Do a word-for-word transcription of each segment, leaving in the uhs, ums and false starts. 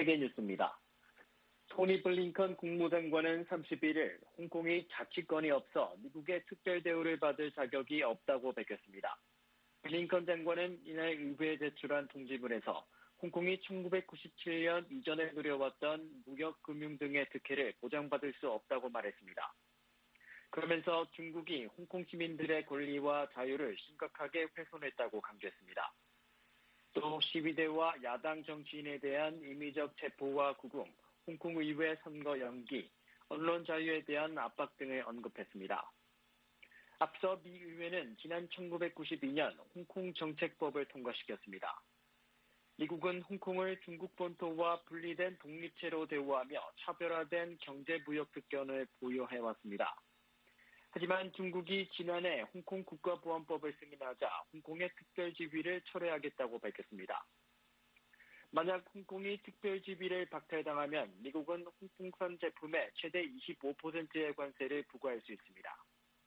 세계뉴스입니다. 토니 블링컨 국무장관은 삼십일일 홍콩이 자치권이 없어 미국의 특별 대우를 받을 자격이 없다고 밝혔습니다. 블링컨 장관은 이날 의회에 제출한 통지문에서 홍콩이 천구백구십칠년 이전에 누려왔던 무역, 금융 등의 특혜를 보장받을 수 없다고 말했습니다. 그러면서 중국이 홍콩 시민들의 권리와 자유를 심각하게 훼손했다고 강조했습니다. 또 시위대와 야당 정치인에 대한 임의적 체포와 구금, 홍콩 의회 선거 연기, 언론 자유에 대한 압박 등을 언급했습니다. 앞서 미 의회는 지난 천구백구십이년 홍콩 정책법을 통과시켰습니다. 미국은 홍콩을 중국 본토와 분리된 독립체로 대우하며 차별화된 경제무역 특권을 보유해왔습니다. 하지만 중국이 지난해 홍콩 국가보안법을 승인하자 홍콩의 특별지위를 철회하겠다고 밝혔습니다. 만약 홍콩이 특별지위를 박탈당하면 미국은 홍콩산 제품에 최대 이십오 퍼센트의 관세를 부과할 수 있습니다.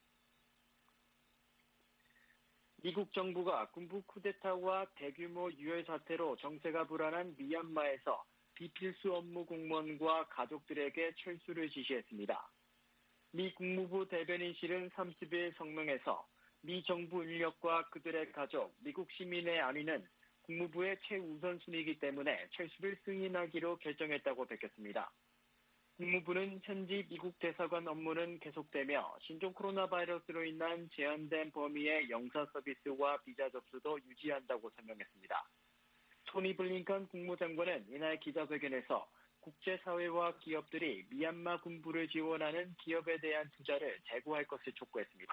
미국 정부가 군부 쿠데타와 대규모 유혈 사태로 정세가 불안한 미얀마에서 비필수 업무 공무원과 가족들에게 철수를 지시했습니다. 미 국무부 대변인실은 삼십일 성명에서 미 정부 인력과 그들의 가족, 미국 시민의 안위는 국무부의 최우선순위이기 때문에 철수를 승인하기로 결정했다고 밝혔습니다. 국무부는 현지 미국 대사관 업무는 계속되며 신종 코로나 바이러스로 인한 제한된 범위의 영사 서비스와 비자 접수도 유지한다고 설명했습니다. 토니 블링컨 국무장관은 이날 기자회견에서 국제사회와 기업들이 미얀마 군부를 지원하는 기업에 대한 투자를 재고할 것을 촉구했습니다.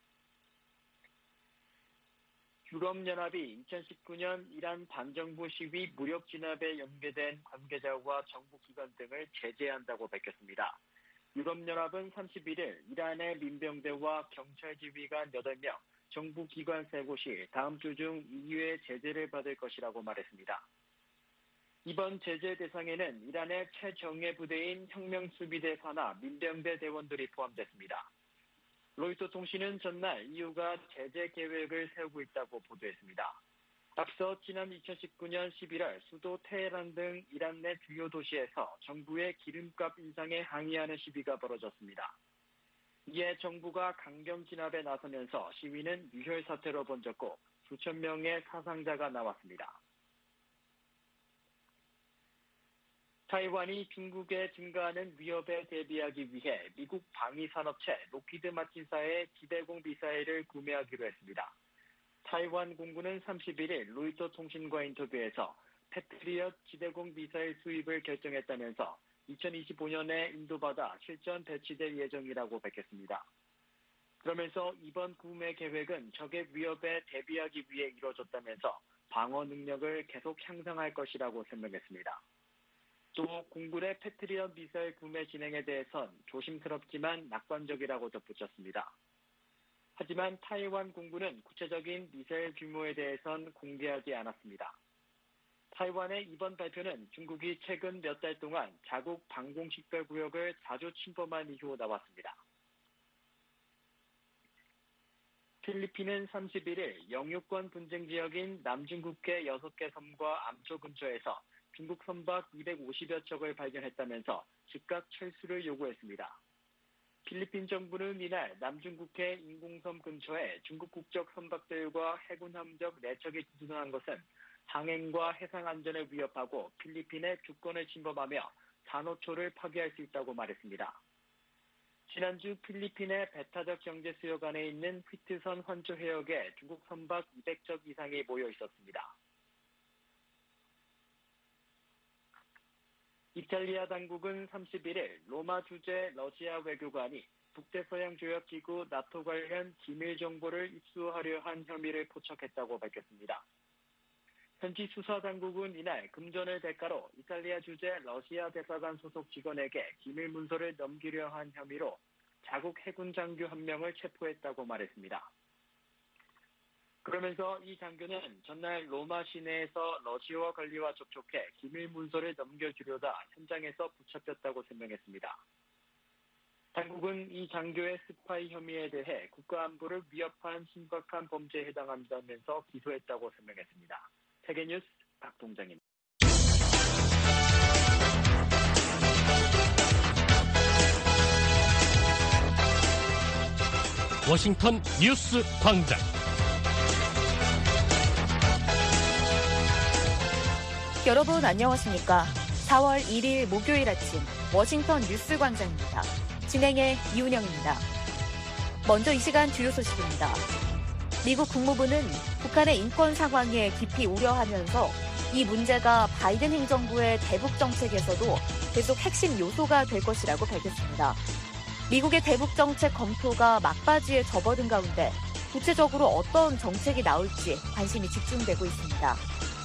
유럽연합이 이천십구년 이란 반정부 시위 무력 진압에 연계된 관계자와 정부기관 등을 제재한다고 밝혔습니다. 유럽연합은 삼십일일 이란의 민병대와 경찰 지휘관 여덟 명, 정부기관 세 곳이 다음 주 중 이유의 제재를 받을 것이라고 말했습니다. 이번 제재 대상에는 이란의 최정예 부대인 혁명수비대 산하 민병대 대원들이 포함됐습니다. 로이터 통신은 전날 이유가 제재 계획을 세우고 있다고 보도했습니다. 앞서 지난 이천십구년 십일월 수도 테헤란 등 이란 내 주요 도시에서 정부의 기름값 인상에 항의하는 시위가 벌어졌습니다. 이에 정부가 강경 진압에 나서면서 시위는 유혈 사태로 번졌고 수천 명의 사상자가 나왔습니다. 타이완이 중국에 증가하는 위협에 대비하기 위해 미국 방위산업체 로키드 마틴사의 지대공 미사일을 구매하기로 했습니다. 타이완 공군은 삼십일일 로이터 통신과 인터뷰에서 패트리엇 지대공 미사일 수입을 결정했다면서 이천이십오년에 인도바다 실전 배치될 예정이라고 밝혔습니다. 그러면서 이번 구매 계획은 적의 위협에 대비하기 위해 이루어졌다면서 방어 능력을 계속 향상할 것이라고 설명했습니다. 또 공군의 패트리엇 미사일 구매 진행에 대해선 조심스럽지만 낙관적이라고 덧붙였습니다. 하지만 타이완 공군은 구체적인 미사일 규모에 대해선 공개하지 않았습니다. 타이완의 이번 발표는 중국이 최근 몇 달 동안 자국 방공식별구역을 자주 침범한 이후 나왔습니다. 필리핀은 삼십일일 영유권 분쟁 지역인 남중국해 여섯 개 섬과 암초 근처에서 중국 선박 이백오십여 척을 발견했다면서 즉각 철수를 요구했습니다. 필리핀 정부는 이날 남중국해 인공섬 근처에 중국 국적 선박들과 해군 함정 네 척이 진선한 것은 항행과 해상 안전을 위협하고 필리핀의 주권을 침범하며 산호초를 파괴할 수 있다고 말했습니다. 지난주 필리핀의 배타적 경제 수역 안에 있는 휘트선 환초 해역에 중국 선박 이백 척 이상이 모여 있었습니다. 이탈리아 당국은 삼십일일 로마 주재 러시아 외교관이 북대서양조약기구 나토 관련 기밀 정보를 입수하려 한 혐의를 포착했다고 밝혔습니다. 현지 수사당국은 이날 금전을 대가로 이탈리아 주재 러시아 대사관 소속 직원에게 기밀 문서를 넘기려 한 혐의로 자국 해군 장교 한 명을 체포했다고 말했습니다. 그러면서 이 장교는 전날 로마 시내에서 러시아와 관리와 접촉해 기밀 문서를 넘겨주려다 현장에서 붙잡혔다고 설명했습니다. 당국은 이 장교의 스파이 혐의에 대해 국가안보를 위협한 심각한 범죄에 해당한다면서 기소했다고 설명했습니다. 세계뉴스 박동정입니다. 워싱턴 뉴스 광장. 여러분 안녕하십니까? 사월 일일 목요일 아침 워싱턴 뉴스 광장입니다. 진행의 이운영입니다. 먼저 이 시간 주요 소식입니다. 미국 국무부는 북한의 인권 상황에 깊이 우려하면서 이 문제가 바이든 행정부의 대북 정책에서도 계속 핵심 요소가 될 것이라고 밝혔습니다. 미국의 대북 정책 검토가 막바지에 접어든 가운데 구체적으로 어떤 정책이 나올지 관심이 집중되고 있습니다.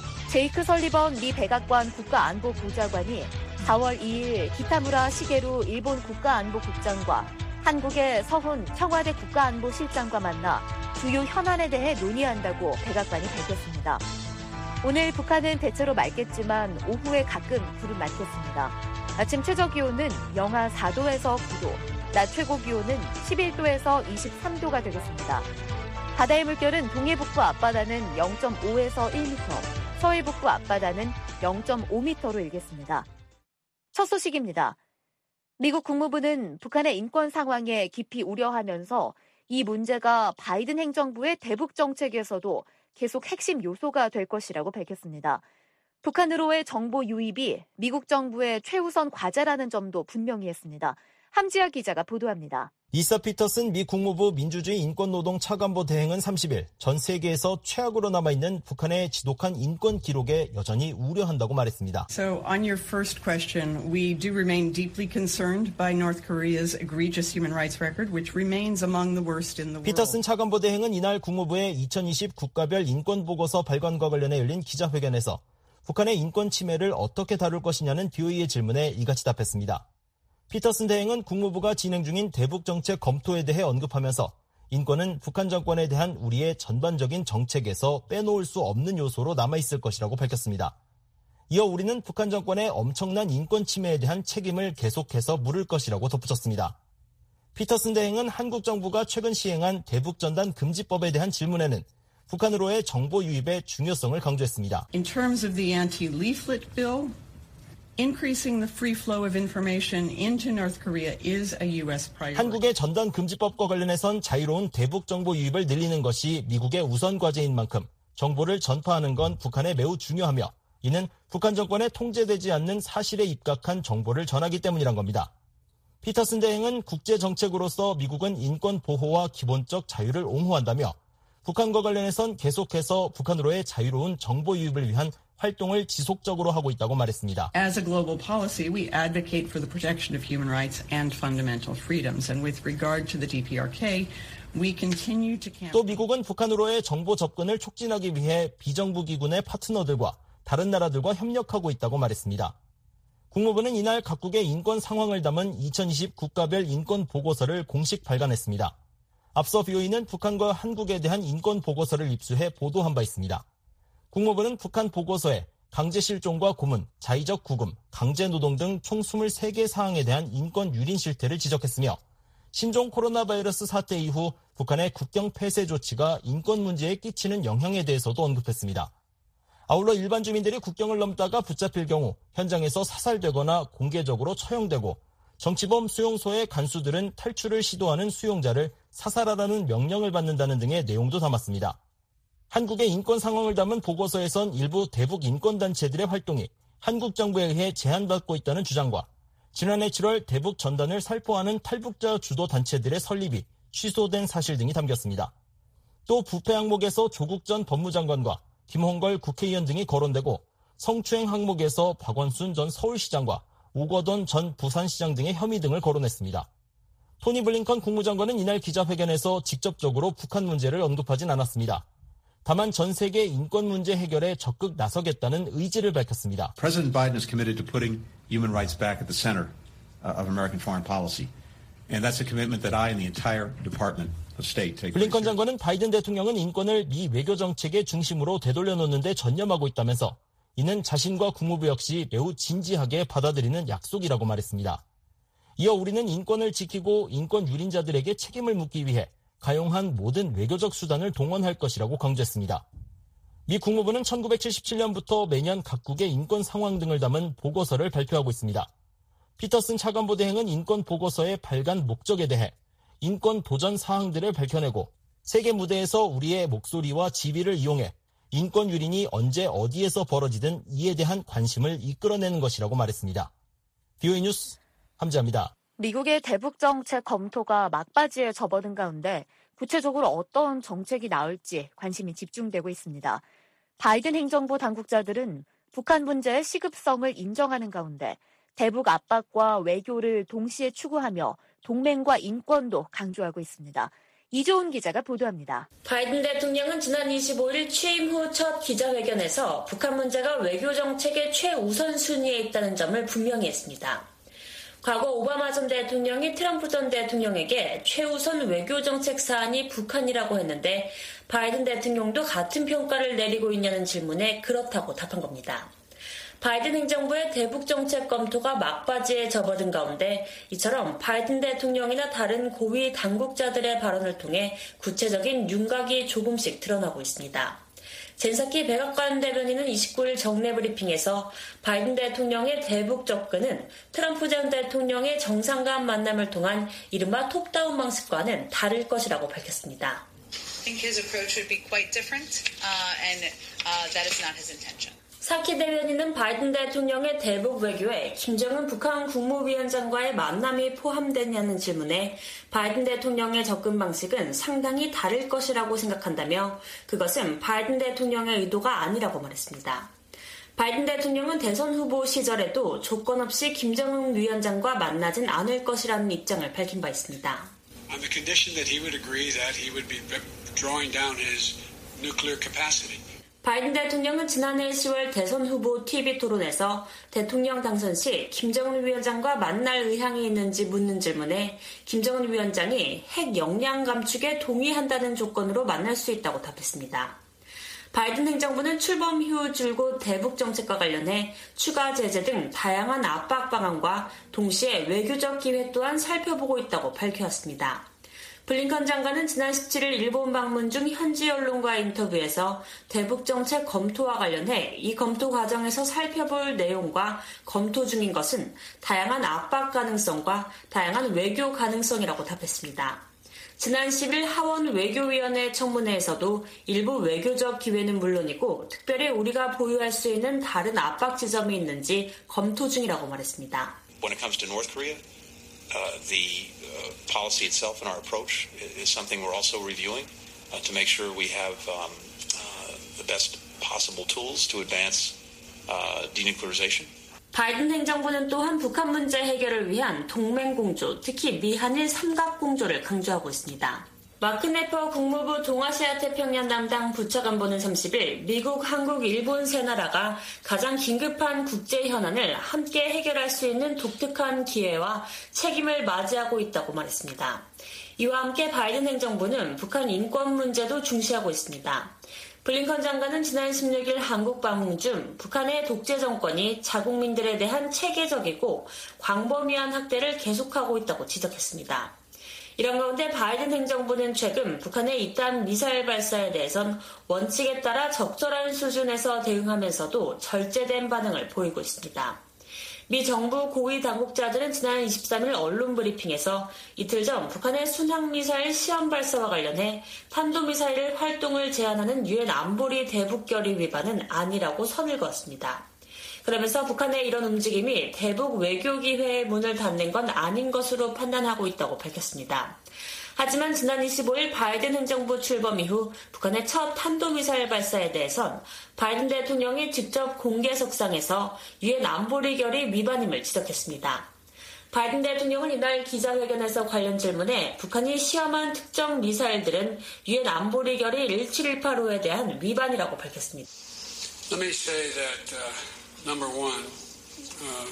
제이크 설리번 미 백악관 국가안보보좌관이 사월 이일 기타무라 시게루 일본 국가안보국장과 한국의 서훈 청와대 국가안보실장과 만나 주요 현안에 대해 논의한다고 백악관이 밝혔습니다. 오늘 북한은 대체로 맑겠지만 오후에 가끔 구름 많겠습니다. 아침 최저기온은 영하 사도에서 구도, 낮 최고기온은 십일도에서 이십삼도가 되겠습니다. 바다의 물결은 동해북부 앞바다는 영점오에서 일 미터, 서해북부 앞바다는 영점오 미터로 일겠습니다. 첫 소식입니다. 미국 국무부는 북한의 인권 상황에 깊이 우려하면서 이 문제가 바이든 행정부의 대북 정책에서도 계속 핵심 요소가 될 것이라고 밝혔습니다. 북한으로의 정보 유입이 미국 정부의 최우선 과제라는 점도 분명히 했습니다. 함지아 기자가 보도합니다. 이사 피터슨 미 국무부 민주주의 인권노동 차관보 대행은 삼십일 전 세계에서 최악으로 남아있는 북한의 지독한 인권 기록에 여전히 우려한다고 말했습니다. So on your first question, we do remain deeply concerned by North Korea's egregious human rights record, which remains among the worst in the world. 피터슨 차관보 대행은 이날 국무부의 이천이십 국가별 인권보고서 발간과 관련해 열린 기자회견에서 북한의 인권 침해를 어떻게 다룰 것이냐는 비오이의 질문에 이같이 답했습니다. 피터슨 대행은 국무부가 진행 중인 대북 정책 검토에 대해 언급하면서 인권은 북한 정권에 대한 우리의 전반적인 정책에서 빼놓을 수 없는 요소로 남아있을 것이라고 밝혔습니다. 이어 우리는 북한 정권의 엄청난 인권 침해에 대한 책임을 계속해서 물을 것이라고 덧붙였습니다. 피터슨 대행은 한국 정부가 최근 시행한 대북 전단 금지법에 대한 질문에는 북한으로의 정보 유입의 중요성을 강조했습니다. In terms of the anti-leaflet bill, Increasing the free flow of information into North Korea is a U S priority. 한국의 전단 금지법과 관련해선 자유로운 대북 정보 유입을 늘리는 것이 미국의 우선 과제인 만큼 정보를 전파하는 건 북한에 매우 중요하며 이는 북한 정권에 통제되지 않는 사실에 입각한 정보를 전하기 때문이란 겁니다. 피터슨 대행은 국제 정책으로서 미국은 인권 보호와 기본적 자유를 옹호한다며 북한과 관련해선 계속해서 북한으로의 자유로운 정보 유입을 위한 활동을 지속적으로 하고 있다고 말했습니다. As a global policy, we advocate for the protection of human rights and fundamental freedoms. And with regard to the 디피아르케이, we continue to campaign. 또 미국은 북한으로의 정보 접근을 촉진하기 위해 비정부 기관의 파트너들과 다른 나라들과 협력하고 있다고 말했습니다. 국무부는 이날 각국의 인권 상황을 담은 이천이십 국가별 인권 보고서를 공식 발간했습니다. 앞서 비오이는 북한과 한국에 대한 인권 보고서를 입수해 보도한 바 있습니다. 국무부는 북한 보고서에 강제 실종과 고문, 자의적 구금, 강제 노동 등 총 이십삼 개 사항에 대한 인권 유린 실태를 지적했으며 신종 코로나 바이러스 사태 이후 북한의 국경 폐쇄 조치가 인권 문제에 끼치는 영향에 대해서도 언급했습니다. 아울러 일반 주민들이 국경을 넘다가 붙잡힐 경우 현장에서 사살되거나 공개적으로 처형되고 정치범 수용소의 간수들은 탈출을 시도하는 수용자를 사살하라는 명령을 받는다는 등의 내용도 담았습니다. 한국의 인권 상황을 담은 보고서에선 일부 대북 인권단체들의 활동이 한국 정부에 의해 제한받고 있다는 주장과 지난해 칠월 대북 전단을 살포하는 탈북자 주도 단체들의 설립이 취소된 사실 등이 담겼습니다. 또 부패 항목에서 조국 전 법무장관과 김홍걸 국회의원 등이 거론되고 성추행 항목에서 박원순 전 서울시장과 오거돈 전 부산시장 등의 혐의 등을 거론했습니다. 토니 블링컨 국무장관은 이날 기자회견에서 직접적으로 북한 문제를 언급하진 않았습니다. 다만 전 세계 인권 문제 해결에 적극 나서겠다는 의지를 밝혔습니다. President Biden is committed to putting human rights back at the center of American foreign policy. And that's a commitment that I and the entire Department of State take. 블링컨 장관은 바이든 대통령은 인권을 미 외교 정책의 중심으로 되돌려놓는 데 전념하고 있다면서 이는 자신과 국무부 역시 매우 진지하게 받아들이는 약속이라고 말했습니다. 이어 우리는 인권을 지키고 인권 유린자들에게 책임을 묻기 위해 가용한 모든 외교적 수단을 동원할 것이라고 강조했습니다. 미 국무부는 천구백칠십칠 년부터 매년 각국의 인권 상황 등을 담은 보고서를 발표하고 있습니다. 피터슨 차관보 대행은 인권 보고서의 발간 목적에 대해 인권 도전 사항들을 밝혀내고 세계 무대에서 우리의 목소리와 지위를 이용해 인권 유린이 언제 어디에서 벌어지든 이에 대한 관심을 이끌어내는 것이라고 말했습니다. 비오에이 뉴스 함지아입니다. 미국의 대북 정책 검토가 막바지에 접어든 가운데 구체적으로 어떤 정책이 나올지 관심이 집중되고 있습니다. 바이든 행정부 당국자들은 북한 문제의 시급성을 인정하는 가운데 대북 압박과 외교를 동시에 추구하며 동맹과 인권도 강조하고 있습니다. 이조은 기자가 보도합니다. 바이든 대통령은 지난 이십오일 취임 후 첫 기자회견에서 북한 문제가 외교 정책의 최우선 순위에 있다는 점을 분명히 했습니다. 과거 오바마 전 대통령이 트럼프 전 대통령에게 최우선 외교 정책 사안이 북한이라고 했는데 바이든 대통령도 같은 평가를 내리고 있냐는 질문에 그렇다고 답한 겁니다. 바이든 행정부의 대북 정책 검토가 막바지에 접어든 가운데 이처럼 바이든 대통령이나 다른 고위 당국자들의 발언을 통해 구체적인 윤곽이 조금씩 드러나고 있습니다. 젠사키 백악관 대변인은 이십구일 정례 브리핑에서 바이든 대통령의 대북 접근은 트럼프 전 대통령의 정상 간 만남을 통한 이른바 톱다운 방식과는 다를 것이라고 밝혔습니다. I think his approach would be quite different, uh, and uh, that is not his intention. 사키 대변인은 바이든 대통령의 대북 외교에 김정은 북한 국무위원장과의 만남이 포함되냐는 질문에 바이든 대통령의 접근 방식은 상당히 다를 것이라고 생각한다며 그것은 바이든 대통령의 의도가 아니라고 말했습니다. 바이든 대통령은 대선 후보 시절에도 조건 없이 김정은 위원장과 만나진 않을 것이라는 입장을 밝힌 바 있습니다. On the condition that he would agree that he would be drawing down his nuclear capacity. 바이든 대통령은 지난해 시월 대선 후보 티비 토론에서 대통령 당선 시 김정은 위원장과 만날 의향이 있는지 묻는 질문에 김정은 위원장이 핵 역량 감축에 동의한다는 조건으로 만날 수 있다고 답했습니다. 바이든 행정부는 출범 이후 줄곧 대북 정책과 관련해 추가 제재 등 다양한 압박 방안과 동시에 외교적 기회 또한 살펴보고 있다고 밝혔습니다. 블링컨 장관은 지난 십칠일 일본 방문 중 현지 언론과의 인터뷰에서 대북 정책 검토와 관련해 이 검토 과정에서 살펴볼 내용과 검토 중인 것은 다양한 압박 가능성과 다양한 외교 가능성이라고 답했습니다. 지난 십일 하원 외교위원회 청문회에서도 일부 외교적 기회는 물론이고 특별히 우리가 보유할 수 있는 다른 압박 지점이 있는지 검토 중이라고 말했습니다. When it comes to North Korea, uh, the uh, policy itself and our approach is something we're also reviewing uh, to make sure we have um, uh, the best possible tools to advance uh, denuclearization. 바이든 행정부는 또한 북한 문제 해결을 위한 동맹 공조, 특히 미한일 삼각공조를 강조하고 있습니다. 마크 네퍼 국무부 동아시아 태평양 담당 부차관보는 삼십일 미국, 한국, 일본 세 나라가 가장 긴급한 국제 현안을 함께 해결할 수 있는 독특한 기회와 책임을 맞이하고 있다고 말했습니다. 이와 함께 바이든 행정부는 북한 인권 문제도 중시하고 있습니다. 블링컨 장관은 지난 십육일 한국 방문 중 북한의 독재 정권이 자국민들에 대한 체계적이고 광범위한 학대를 계속하고 있다고 지적했습니다. 이런 가운데 바이든 행정부는 최근 북한의 이딴 미사일 발사에 대해선 원칙에 따라 적절한 수준에서 대응하면서도 절제된 반응을 보이고 있습니다. 미 정부 고위 당국자들은 지난 이십삼일 언론 브리핑에서 이틀 전 북한의 순항미사일 시험 발사와 관련해 탄도미사일 활동을 제한하는 유엔 안보리 대북결의 위반은 아니라고 선을 그었습니다. 그러면서 북한의 이런 움직임이 대북 외교 기회의 문을 닫는 건 아닌 것으로 판단하고 있다고 밝혔습니다. 하지만 지난 이십오일 바이든 행정부 출범 이후 북한의 첫 탄도미사일 발사에 대해선 바이든 대통령이 직접 공개석상에서 유엔 안보리 결의 위반임을 지적했습니다. 바이든 대통령은 이날 기자회견에서 관련 질문에 북한이 시험한 특정 미사일들은 유엔 안보리 결의 일칠일팔호에 대한 위반이라고 밝혔습니다. Let me say that, uh... Number one, uh,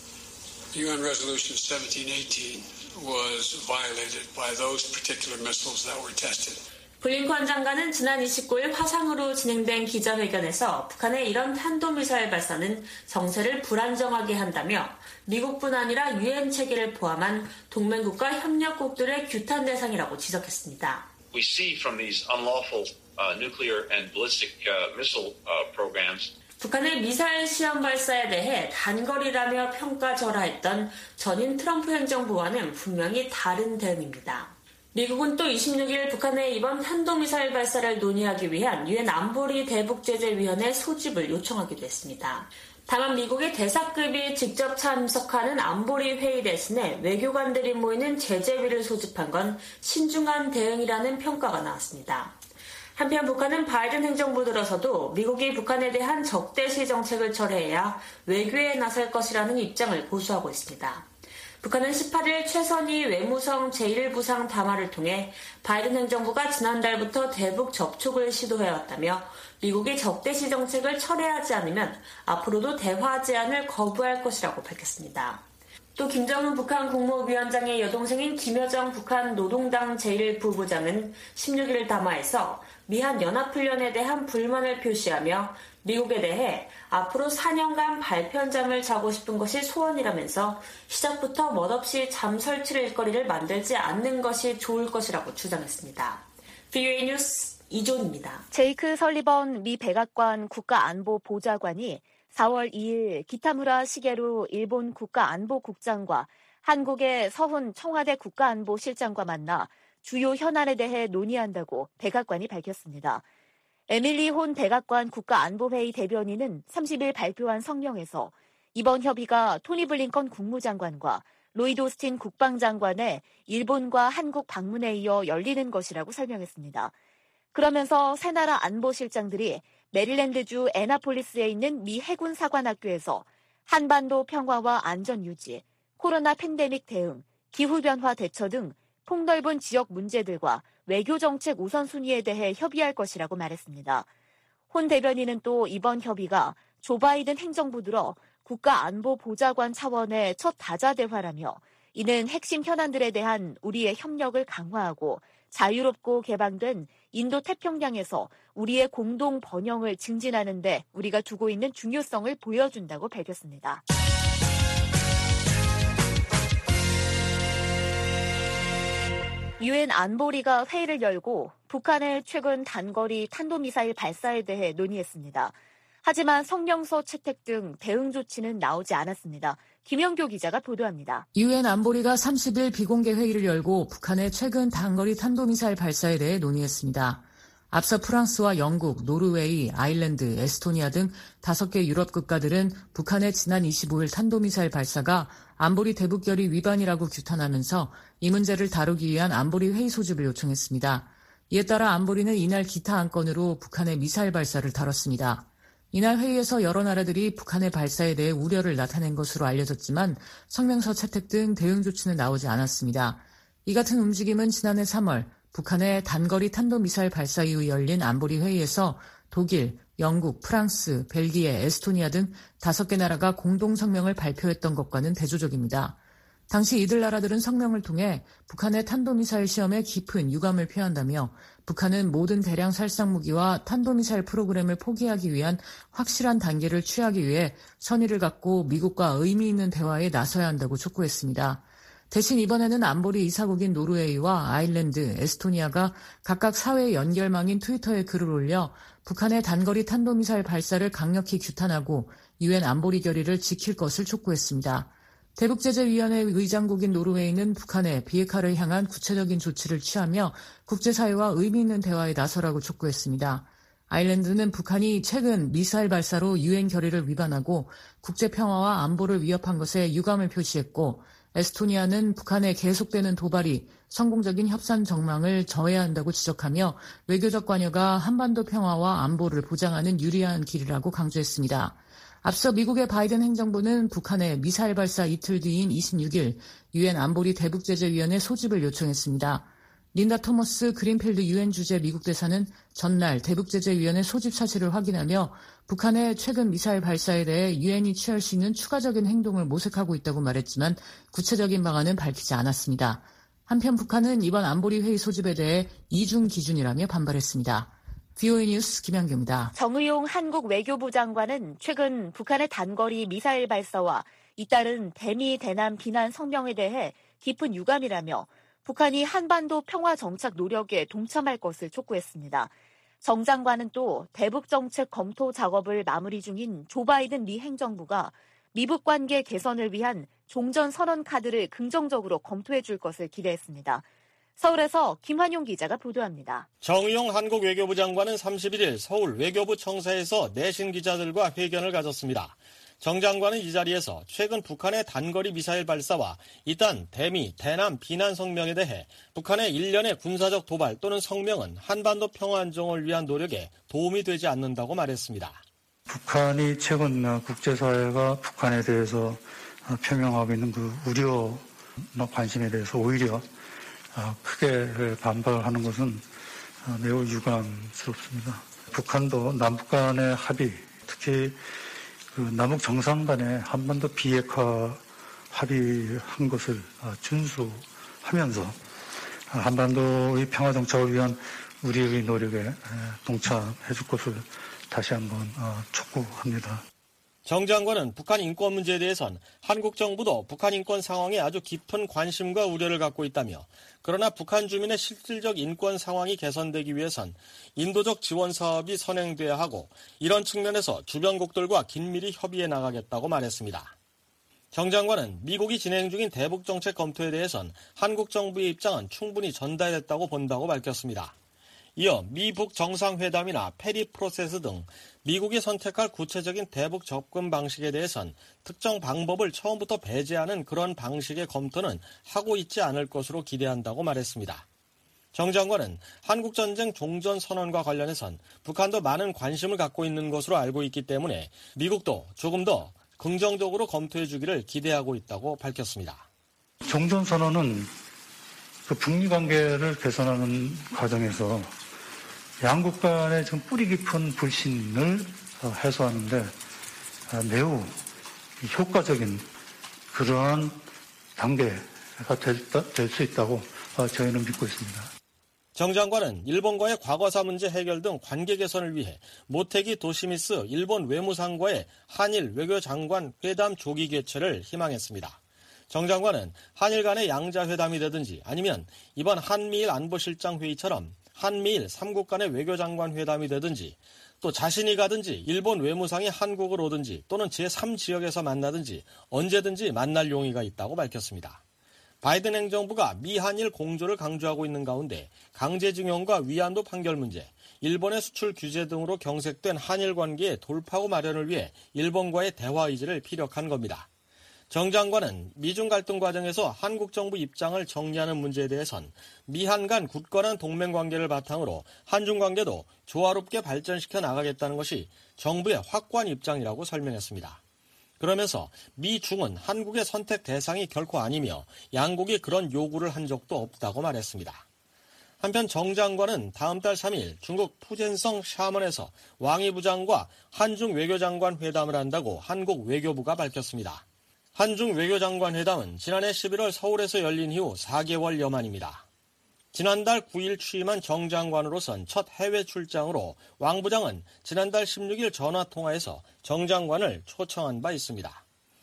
유엔 Resolution seventeen eighteen was violated by those particular missiles that were tested. 블링컨 장관은 지난 이십구일 화상으로 진행된 기자회견에서 북한의 이런 탄도미사일 발사는 정세를 불안정하게 한다며 미국뿐 아니라 유엔 체계를 포함한 동맹국과 협력국들의 규탄 대상이라고 지적했습니다. We see from these unlawful uh, nuclear and ballistic uh, missile uh, programs 북한의 미사일 시험 발사에 대해 단거리라며 평가절하했던 전임 트럼프 행정부와는 분명히 다른 대응입니다. 미국은 또 이십육 일 북한의 이번 탄도미사일 발사를 논의하기 위한 유엔 안보리 대북제재위원회 소집을 요청하기도 했습니다. 다만 미국의 대사급이 직접 참석하는 안보리 회의 대신에 외교관들이 모이는 제재위를 소집한 건 신중한 대응이라는 평가가 나왔습니다. 한편 북한은 바이든 행정부 들어서도 미국이 북한에 대한 적대시 정책을 철회해야 외교에 나설 것이라는 입장을 고수하고 있습니다. 북한은 십팔 일 최선희 외무성 제일 부상 담화를 통해 바이든 행정부가 지난달부터 대북 접촉을 시도해왔다며 미국이 적대시 정책을 철회하지 않으면 앞으로도 대화 제안을 거부할 것이라고 밝혔습니다. 또 김정은 북한 국무위원장의 여동생인 김여정 북한 노동당 제일 부부장은 십육 일 담화에서 미한 연합훈련에 대한 불만을 표시하며 미국에 대해 앞으로 사 년간 발편잠을 자고 싶은 것이 소원이라면서 시작부터 멋없이 잠 설치를 일거리를 만들지 않는 것이 좋을 것이라고 주장했습니다. 브이오에이 뉴스 이존입니다. 제이크 설리번 미 백악관 국가안보보좌관이 사월 이일 기타무라 시게루 일본 국가안보국장과 한국의 서훈 청와대 국가안보실장과 만나 주요 현안에 대해 논의한다고 백악관이 밝혔습니다. 에밀리 혼 백악관 국가안보회의 대변인은 삼십 일 발표한 성명에서 이번 협의가 토니 블링컨 국무장관과 로이드 오스틴 국방장관의 일본과 한국 방문에 이어 열리는 것이라고 설명했습니다. 그러면서 세 나라 안보실장들이 메릴랜드주 애나폴리스에 있는 미 해군 사관학교에서 한반도 평화와 안전 유지, 코로나 팬데믹 대응, 기후변화 대처 등 폭넓은 지역 문제들과 외교정책 우선순위에 대해 협의할 것이라고 말했습니다. 혼 대변인은 또 이번 협의가 조 바이든 행정부 들어 국가안보보좌관 차원의 첫 다자대화라며 이는 핵심 현안들에 대한 우리의 협력을 강화하고 자유롭고 개방된 인도태평양에서 우리의 공동 번영을 증진하는 데 우리가 두고 있는 중요성을 보여준다고 밝혔습니다. 유엔 안보리가 회의를 열고 북한의 최근 단거리 탄도미사일 발사에 대해 논의했습니다. 하지만 성명서 채택 등 대응 조치는 나오지 않았습니다. 김영교 기자가 보도합니다. 유엔 안보리가 삼십 일 비공개 회의를 열고 북한의 최근 단거리 탄도미사일 발사에 대해 논의했습니다. 앞서 프랑스와 영국, 노르웨이, 아일랜드, 에스토니아 등 다섯 개 유럽 국가들은 북한의 지난 이십오일 탄도미사일 발사가 안보리 대북결의 위반이라고 규탄하면서 이 문제를 다루기 위한 안보리 회의 소집을 요청했습니다. 이에 따라 안보리는 이날 기타 안건으로 북한의 미사일 발사를 다뤘습니다. 이날 회의에서 여러 나라들이 북한의 발사에 대해 우려를 나타낸 것으로 알려졌지만 성명서 채택 등 대응 조치는 나오지 않았습니다. 이 같은 움직임은 지난해 삼월 북한의 단거리 탄도미사일 발사 이후 열린 안보리 회의에서 독일, 영국, 프랑스, 벨기에, 에스토니아 등 다섯 개 나라가 공동 성명을 발표했던 것과는 대조적입니다. 당시 이들 나라들은 성명을 통해 북한의 탄도미사일 시험에 깊은 유감을 표한다며 북한은 모든 대량 살상 무기와 탄도미사일 프로그램을 포기하기 위한 확실한 단계를 취하기 위해 선의를 갖고 미국과 의미 있는 대화에 나서야 한다고 촉구했습니다. 대신 이번에는 안보리 이사국인 노르웨이와 아일랜드, 에스토니아가 각각 사회 연결망인 트위터에 글을 올려 북한의 단거리 탄도미사일 발사를 강력히 규탄하고 유엔 안보리 결의를 지킬 것을 촉구했습니다. 대북제재위원회 의장국인 노르웨이는 북한의 비핵화를 향한 구체적인 조치를 취하며 국제사회와 의미 있는 대화에 나서라고 촉구했습니다. 아일랜드는 북한이 최근 미사일 발사로 유엔 결의를 위반하고 국제평화와 안보를 위협한 것에 유감을 표시했고 에스토니아는 북한의 계속되는 도발이 성공적인 협상 정망을 저해야 한다고 지적하며 외교적 관여가 한반도 평화와 안보를 보장하는 유리한 길이라고 강조했습니다. 앞서 미국의 바이든 행정부는 북한의 미사일 발사 이틀 뒤인 이십육일 유엔 안보리 대북제재위원회 소집을 요청했습니다. 린다 토머스 그린필드 유엔 주재 미국 대사는 전날 대북제재위원회 소집 사실을 확인하며 북한의 최근 미사일 발사에 대해 유엔이 취할 수 있는 추가적인 행동을 모색하고 있다고 말했지만 구체적인 방안은 밝히지 않았습니다. 한편 북한은 이번 안보리 회의 소집에 대해 이중 기준이라며 반발했습니다. 브이오에이 뉴스 김양규입니다. 정의용 한국 외교부 장관은 최근 북한의 단거리 미사일 발사와 잇따른 대미 대남 비난 성명에 대해 깊은 유감이라며 북한이 한반도 평화 정착 노력에 동참할 것을 촉구했습니다. 정 장관은 또 대북 정책 검토 작업을 마무리 중인 조 바이든 미 행정부가 미북 관계 개선을 위한 종전 선언 카드를 긍정적으로 검토해 줄 것을 기대했습니다. 서울에서 김환용 기자가 보도합니다. 정의용 한국 외교부 장관은 삼십일 일 서울 외교부 청사에서 내신 기자들과 회견을 가졌습니다. 정 장관은 이 자리에서 최근 북한의 단거리 미사일 발사와 이딴 대미, 대남 비난 성명에 대해 북한의 일련의 군사적 도발 또는 성명은 한반도 평화 안정을 위한 노력에 도움이 되지 않는다고 말했습니다. 북한이 최근 국제사회가 북한에 대해서 표명하고 있는 그 우려나 관심에 대해서 오히려 크게 반발하는 것은 매우 유감스럽습니다. 북한도 남북 간의 합의, 특히 그 남북 정상 간의 한반도 비핵화 합의한 것을 준수하면서 한반도의 평화 정착을 위한 우리의 노력에 동참해 줄 것을 다시 한번 촉구합니다. 정 장관은 북한 인권 문제에 대해선 한국 정부도 북한 인권 상황에 아주 깊은 관심과 우려를 갖고 있다며 그러나 북한 주민의 실질적 인권 상황이 개선되기 위해선 인도적 지원 사업이 선행돼야 하고 이런 측면에서 주변국들과 긴밀히 협의해 나가겠다고 말했습니다. 정 장관은 미국이 진행 중인 대북 정책 검토에 대해선 한국 정부의 입장은 충분히 전달됐다고 본다고 밝혔습니다. 이어 미북 정상회담이나 페리 프로세스 등 미국이 선택할 구체적인 대북 접근 방식에 대해선 특정 방법을 처음부터 배제하는 그런 방식의 검토는 하고 있지 않을 것으로 기대한다고 말했습니다. 정 장관은 한국전쟁 종전선언과 관련해선 북한도 많은 관심을 갖고 있는 것으로 알고 있기 때문에 미국도 조금 더 긍정적으로 검토해 주기를 기대하고 있다고 밝혔습니다. 종전선언은 그 북미 관계를 개선하는 과정에서 양국 간의 좀 뿌리 깊은 불신을 해소하는데 매우 효과적인 그러한 단계가 될 수 있다고 저희는 믿고 있습니다. 정 장관은 일본과의 과거사 문제 해결 등 관계 개선을 위해 모테기 도시미스 일본 외무상과의 한일 외교장관 회담 조기 개최를 희망했습니다. 정 장관은 한일 간의 양자회담이 되든지 아니면 이번 한미일 안보실장 회의처럼 한미일 삼국 간의 외교장관 회담이 되든지 또 자신이 가든지 일본 외무상이 한국을 오든지 또는 제삼 지역에서 만나든지 언제든지 만날 용의가 있다고 밝혔습니다. 바이든 행정부가 미한일 공조를 강조하고 있는 가운데 강제징용과 위안도 판결 문제, 일본의 수출 규제 등으로 경색된 한일 관계의 돌파구 마련을 위해 일본과의 대화 의지를 피력한 겁니다. 정 장관은 미중 갈등 과정에서 한국 정부 입장을 정리하는 문제에 대해선 미한 간 굳건한 동맹 관계를 바탕으로 한중 관계도 조화롭게 발전시켜 나가겠다는 것이 정부의 확고한 입장이라고 설명했습니다. 그러면서 미중은 한국의 선택 대상이 결코 아니며 양국이 그런 요구를 한 적도 없다고 말했습니다. 한편 정 장관은 다음 달 삼 일 중국 푸젠성 샤먼에서 왕이 부장과 한중 외교장관 회담을 한다고 한국 외교부가 밝혔습니다. 한중 외교장관 회담은 지난해 십일월 서울에서 열린 이후 사 개월여 만입니다. 지난달 구 일 취임한 정 장관으로선 첫 해외 출장으로 왕 부장은 지난달 십육 일 전화통화에서 정 장관을 초청한 바 있습니다.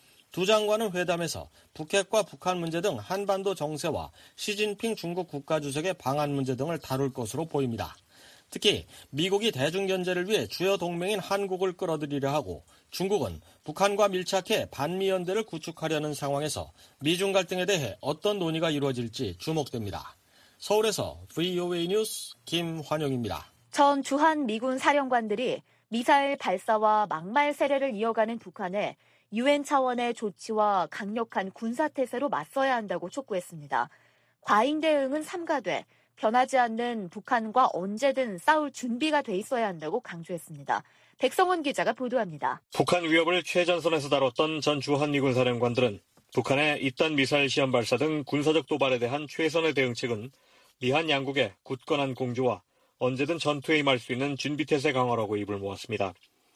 두 장관은 회담에서 북핵과 북한 문제 등 한반도 정세와 시진핑 중국 국가주석의 방한 문제 등을 다룰 것으로 보입니다. 특히 미국이 대중견제를 위해 주요 동맹인 한국을 끌어들이려 하고 중국은 북한과 밀착해 반미연대를 구축하려는 상황에서 미중 갈등에 대해 어떤 논의가 이루어질지 주목됩니다. 서울에서 브이오에이 뉴스 김환영입니다. 전 주한 미군 사령관들이 미사일 발사와 막말 세례를 이어가는 북한에 유엔 차원의 조치와 강력한 군사태세로 맞서야 한다고 촉구했습니다. 과잉 대응은 삼가되 변하지 않는 북한과 언제든 싸울 준비가 돼 있어야 한다고 강조했습니다. 백성원 기자가 보도합니다. 북한 위협을 최전선에서 다뤘던 전 주한미군 사령관들은 북한의 잇단 미사일 시험 발사 등 군사적 도발에 대한 최선의 대응책은 미한 양국의 굳건한 공조와 언제든 전투에 임할 수 있는 준비태세 강화라고 입을 모았습니다.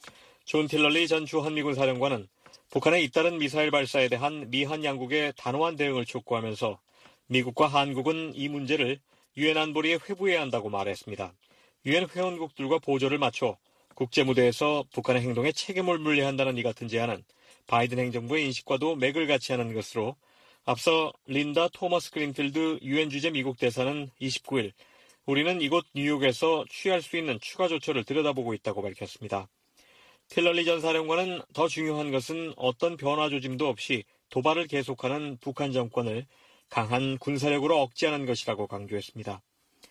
존 틸러리 전 주한미군 사령관은 북한의 잇따른 미사일 발사에 대한 미한 양국의 단호한 대응을 촉구하면서 미국과 한국은 이 문제를 유엔 안보리에 회부해야 한다고 말했습니다. 유엔 회원국들과 보조를 맞춰 국제무대에서 북한의 행동에 책임을 물려야 한다는 이 같은 제안은 바이든 행정부의 인식과도 맥을 같이 하는 것으로 앞서 린다 토머스 그린필드 유엔 주재 미국 대사는 이십구 일 우리는 이곳 뉴욕에서 취할 수 있는 추가 조처를 들여다보고 있다고 밝혔습니다. 틸러리 전 사령관은 더 중요한 것은 어떤 변화 조짐도 없이 도발을 계속하는 북한 정권을 강한 군사력으로 억제하는 것이라고 강조했습니다.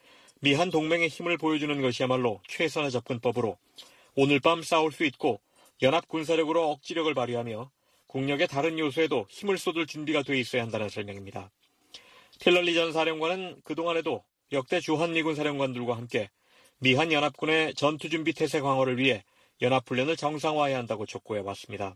미한 동맹의 힘을 보여주는 것이야말로 최선의 접근법으로 오늘 밤 싸울 수 있고 연합 군사력으로 억지력을 발휘하며 국력의 다른 요소에도 힘을 쏟을 준비가 돼 있어야 한다는 설명입니다. 틸러리 전 사령관은 그동안에도 역대 주한미군 사령관들과 함께 미한 연합군의 전투준비 태세 강화를 위해 연합훈련을 정상화해야 한다고 촉구해왔습니다.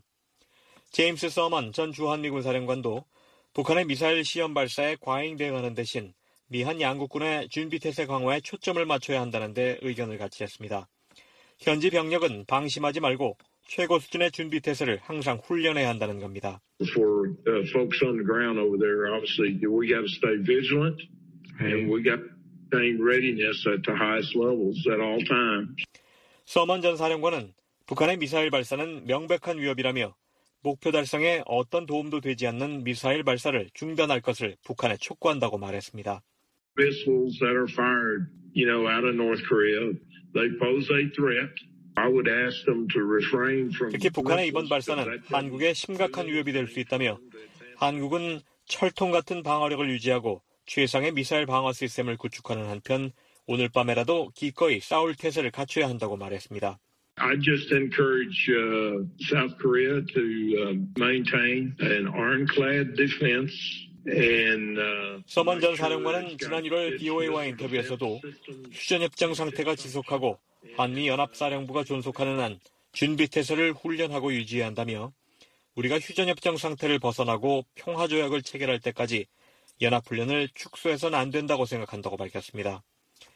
제임스 서먼 전 주한미군 사령관도 북한의 미사일 시험 발사에 과잉 대응하는 대신 미한 양국군의 준비태세 강화에 초점을 맞춰야 한다는 데 의견을 같이 했습니다. 현지 병력은 방심하지 말고 최고 수준의 준비태세를 항상 훈련해야 한다는 겁니다. For uh, folks on the ground over there, obviously we got to stay vigilant and we got to maintain readiness at the highest levels at all times. 서먼 전 사령관은 북한의 미사일 발사는 명백한 위협이라며 목표 달성에 어떤 도움도 되지 않는 미사일 발사를 중단할 것을 북한에 촉구한다고 말했습니다. Missiles that are fired, you know, out of North Korea, they pose a threat. I would ask them to refrain from. 특히 북한의 이번 발사는 한국에 심각한 위협이 될 수 있다며 한국은 철통 같은 방어력을 유지하고 최상의 미사일 방어 시스템을 구축하는 한편 오늘 밤에라도 기꺼이 싸울 태세를 갖춰야 한다고 말했습니다. I just encourage uh, South Korea to uh, maintain an ironclad defense. And, uh, 서먼 전 사령관은 지난 일월 비오에이와 인터뷰에서도 휴전협정 상태가 지속하고 한미연합사령부가 존속하는 한 준비태세를 훈련하고 유지해야 한다며 우리가 휴전협정 상태를 벗어나고 평화조약을 체결할 때까지 연합훈련을 축소해서는 안 된다고 생각한다고 밝혔습니다.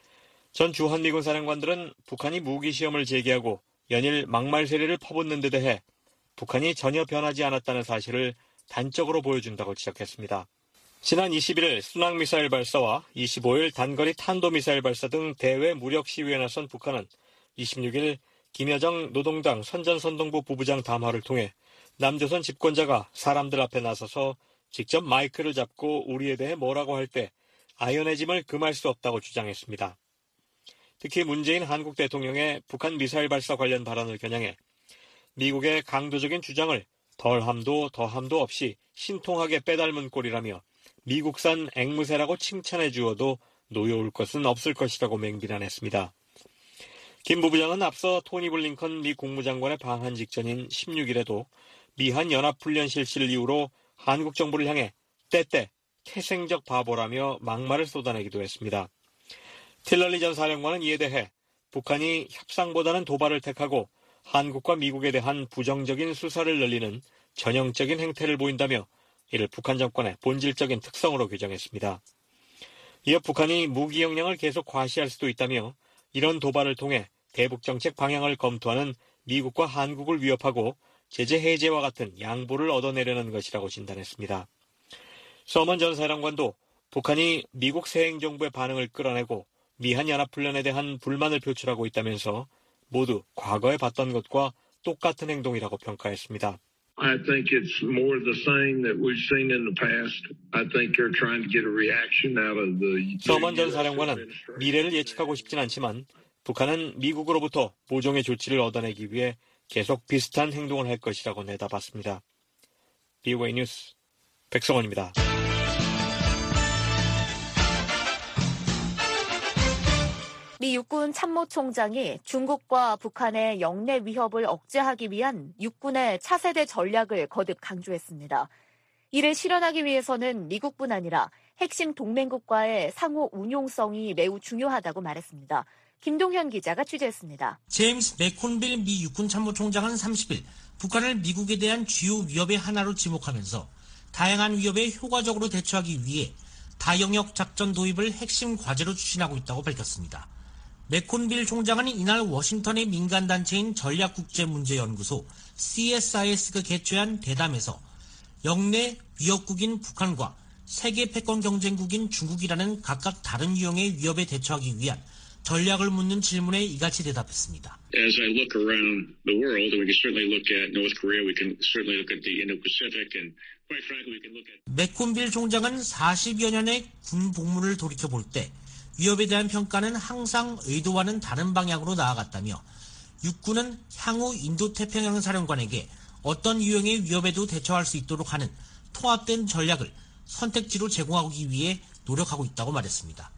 전 주한미군 사령관들은 북한이 무기시험을 제기하고 연일 막말 세례를 퍼붓는 데 대해 북한이 전혀 변하지 않았다는 사실을 단적으로 보여준다고 지적했습니다. 지난 이십일일 순항미사일 발사와 이십오일 단거리 탄도미사일 발사 등 대외 무력 시위에 나선 북한은 이십육일 김여정 노동당 선전선동부 부부장 담화를 통해 남조선 집권자가 사람들 앞에 나서서 직접 마이크를 잡고 우리에 대해 뭐라고 할 때 아연해짐을 금할 수 없다고 주장했습니다. 특히 문재인 한국 대통령의 북한 미사일 발사 관련 발언을 겨냥해 미국의 강도적인 주장을 덜함도 더함도 없이 신통하게 빼닮은 꼴이라며 미국산 앵무새라고 칭찬해 주어도 노여울 것은 없을 것이라고 맹비난했습니다. 김 부부장은 앞서 토니 블링컨 미 국무장관의 방한 직전인 십육일에도 미한 연합훈련 실시를 이유로 한국 정부를 향해 때때 태생적 바보라며 막말을 쏟아내기도 했습니다. 틸러리 전 사령관은 이에 대해 북한이 협상보다는 도발을 택하고 한국과 미국에 대한 부정적인 수사를 늘리는 전형적인 행태를 보인다며 이를 북한 정권의 본질적인 특성으로 규정했습니다. 이어 북한이 무기 역량을 계속 과시할 수도 있다며 이런 도발을 통해 대북 정책 방향을 검토하는 미국과 한국을 위협하고 제재 해제와 같은 양보를 얻어내려는 것이라고 진단했습니다. 서먼 전 사령관도 북한이 미국 새행정부의 반응을 끌어내고 미한 연합훈련에 대한 불만을 표출하고 있다면서 모두 과거에 봤던 것과 똑같은 행동이라고 평가했습니다. I think it's more the same that we've seen in the past. I think they're trying to get a reaction out of the. 서먼 전 사령관은 미래를 예측하고 싶진 않지만 북한은 미국으로부터 모종의 조치를 얻어내기 위해 계속 비슷한 행동을 할 것이라고 내다봤습니다. 비오에이 뉴스 백성원입니다. 미 육군 참모총장이 중국과 북한의 영내 위협을 억제하기 위한 육군의 차세대 전략을 거듭 강조했습니다. 이를 실현하기 위해서는 미국뿐 아니라 핵심 동맹국과의 상호 운용성이 매우 중요하다고 말했습니다. 김동현 기자가 취재했습니다. 제임스 맥콘빌 미 육군 참모총장은 삼십일 북한을 미국에 대한 주요 위협의 하나로 지목하면서 다양한 위협에 효과적으로 대처하기 위해 다영역 작전 도입을 핵심 과제로 추진하고 있다고 밝혔습니다. 맥콘빌 총장은 이날 워싱턴의 민간단체인 전략국제문제연구소 씨에스아이에스가 개최한 대담에서 영내 위협국인 북한과 세계 패권 경쟁국인 중국이라는 각각 다른 유형의 위협에 대처하기 위한 전략을 묻는 질문에 이같이 대답했습니다. As I look around the world, we can certainly look at North Korea, we can certainly look at the Indo-Pacific, and quite frankly, we can look at. 맥콘빌 총장은 사십여 년의 군 복무를 돌이켜볼 때 위협에 대한 평가는 항상 의도와는 다른 방향으로 나아갔다며 육군은 향후 인도태평양 사령관에게 어떤 유형의 위협에도 대처할 수 있도록 하는 통합된 전략을 선택지로 제공하기 위해 노력하고 있다고 말했습니다.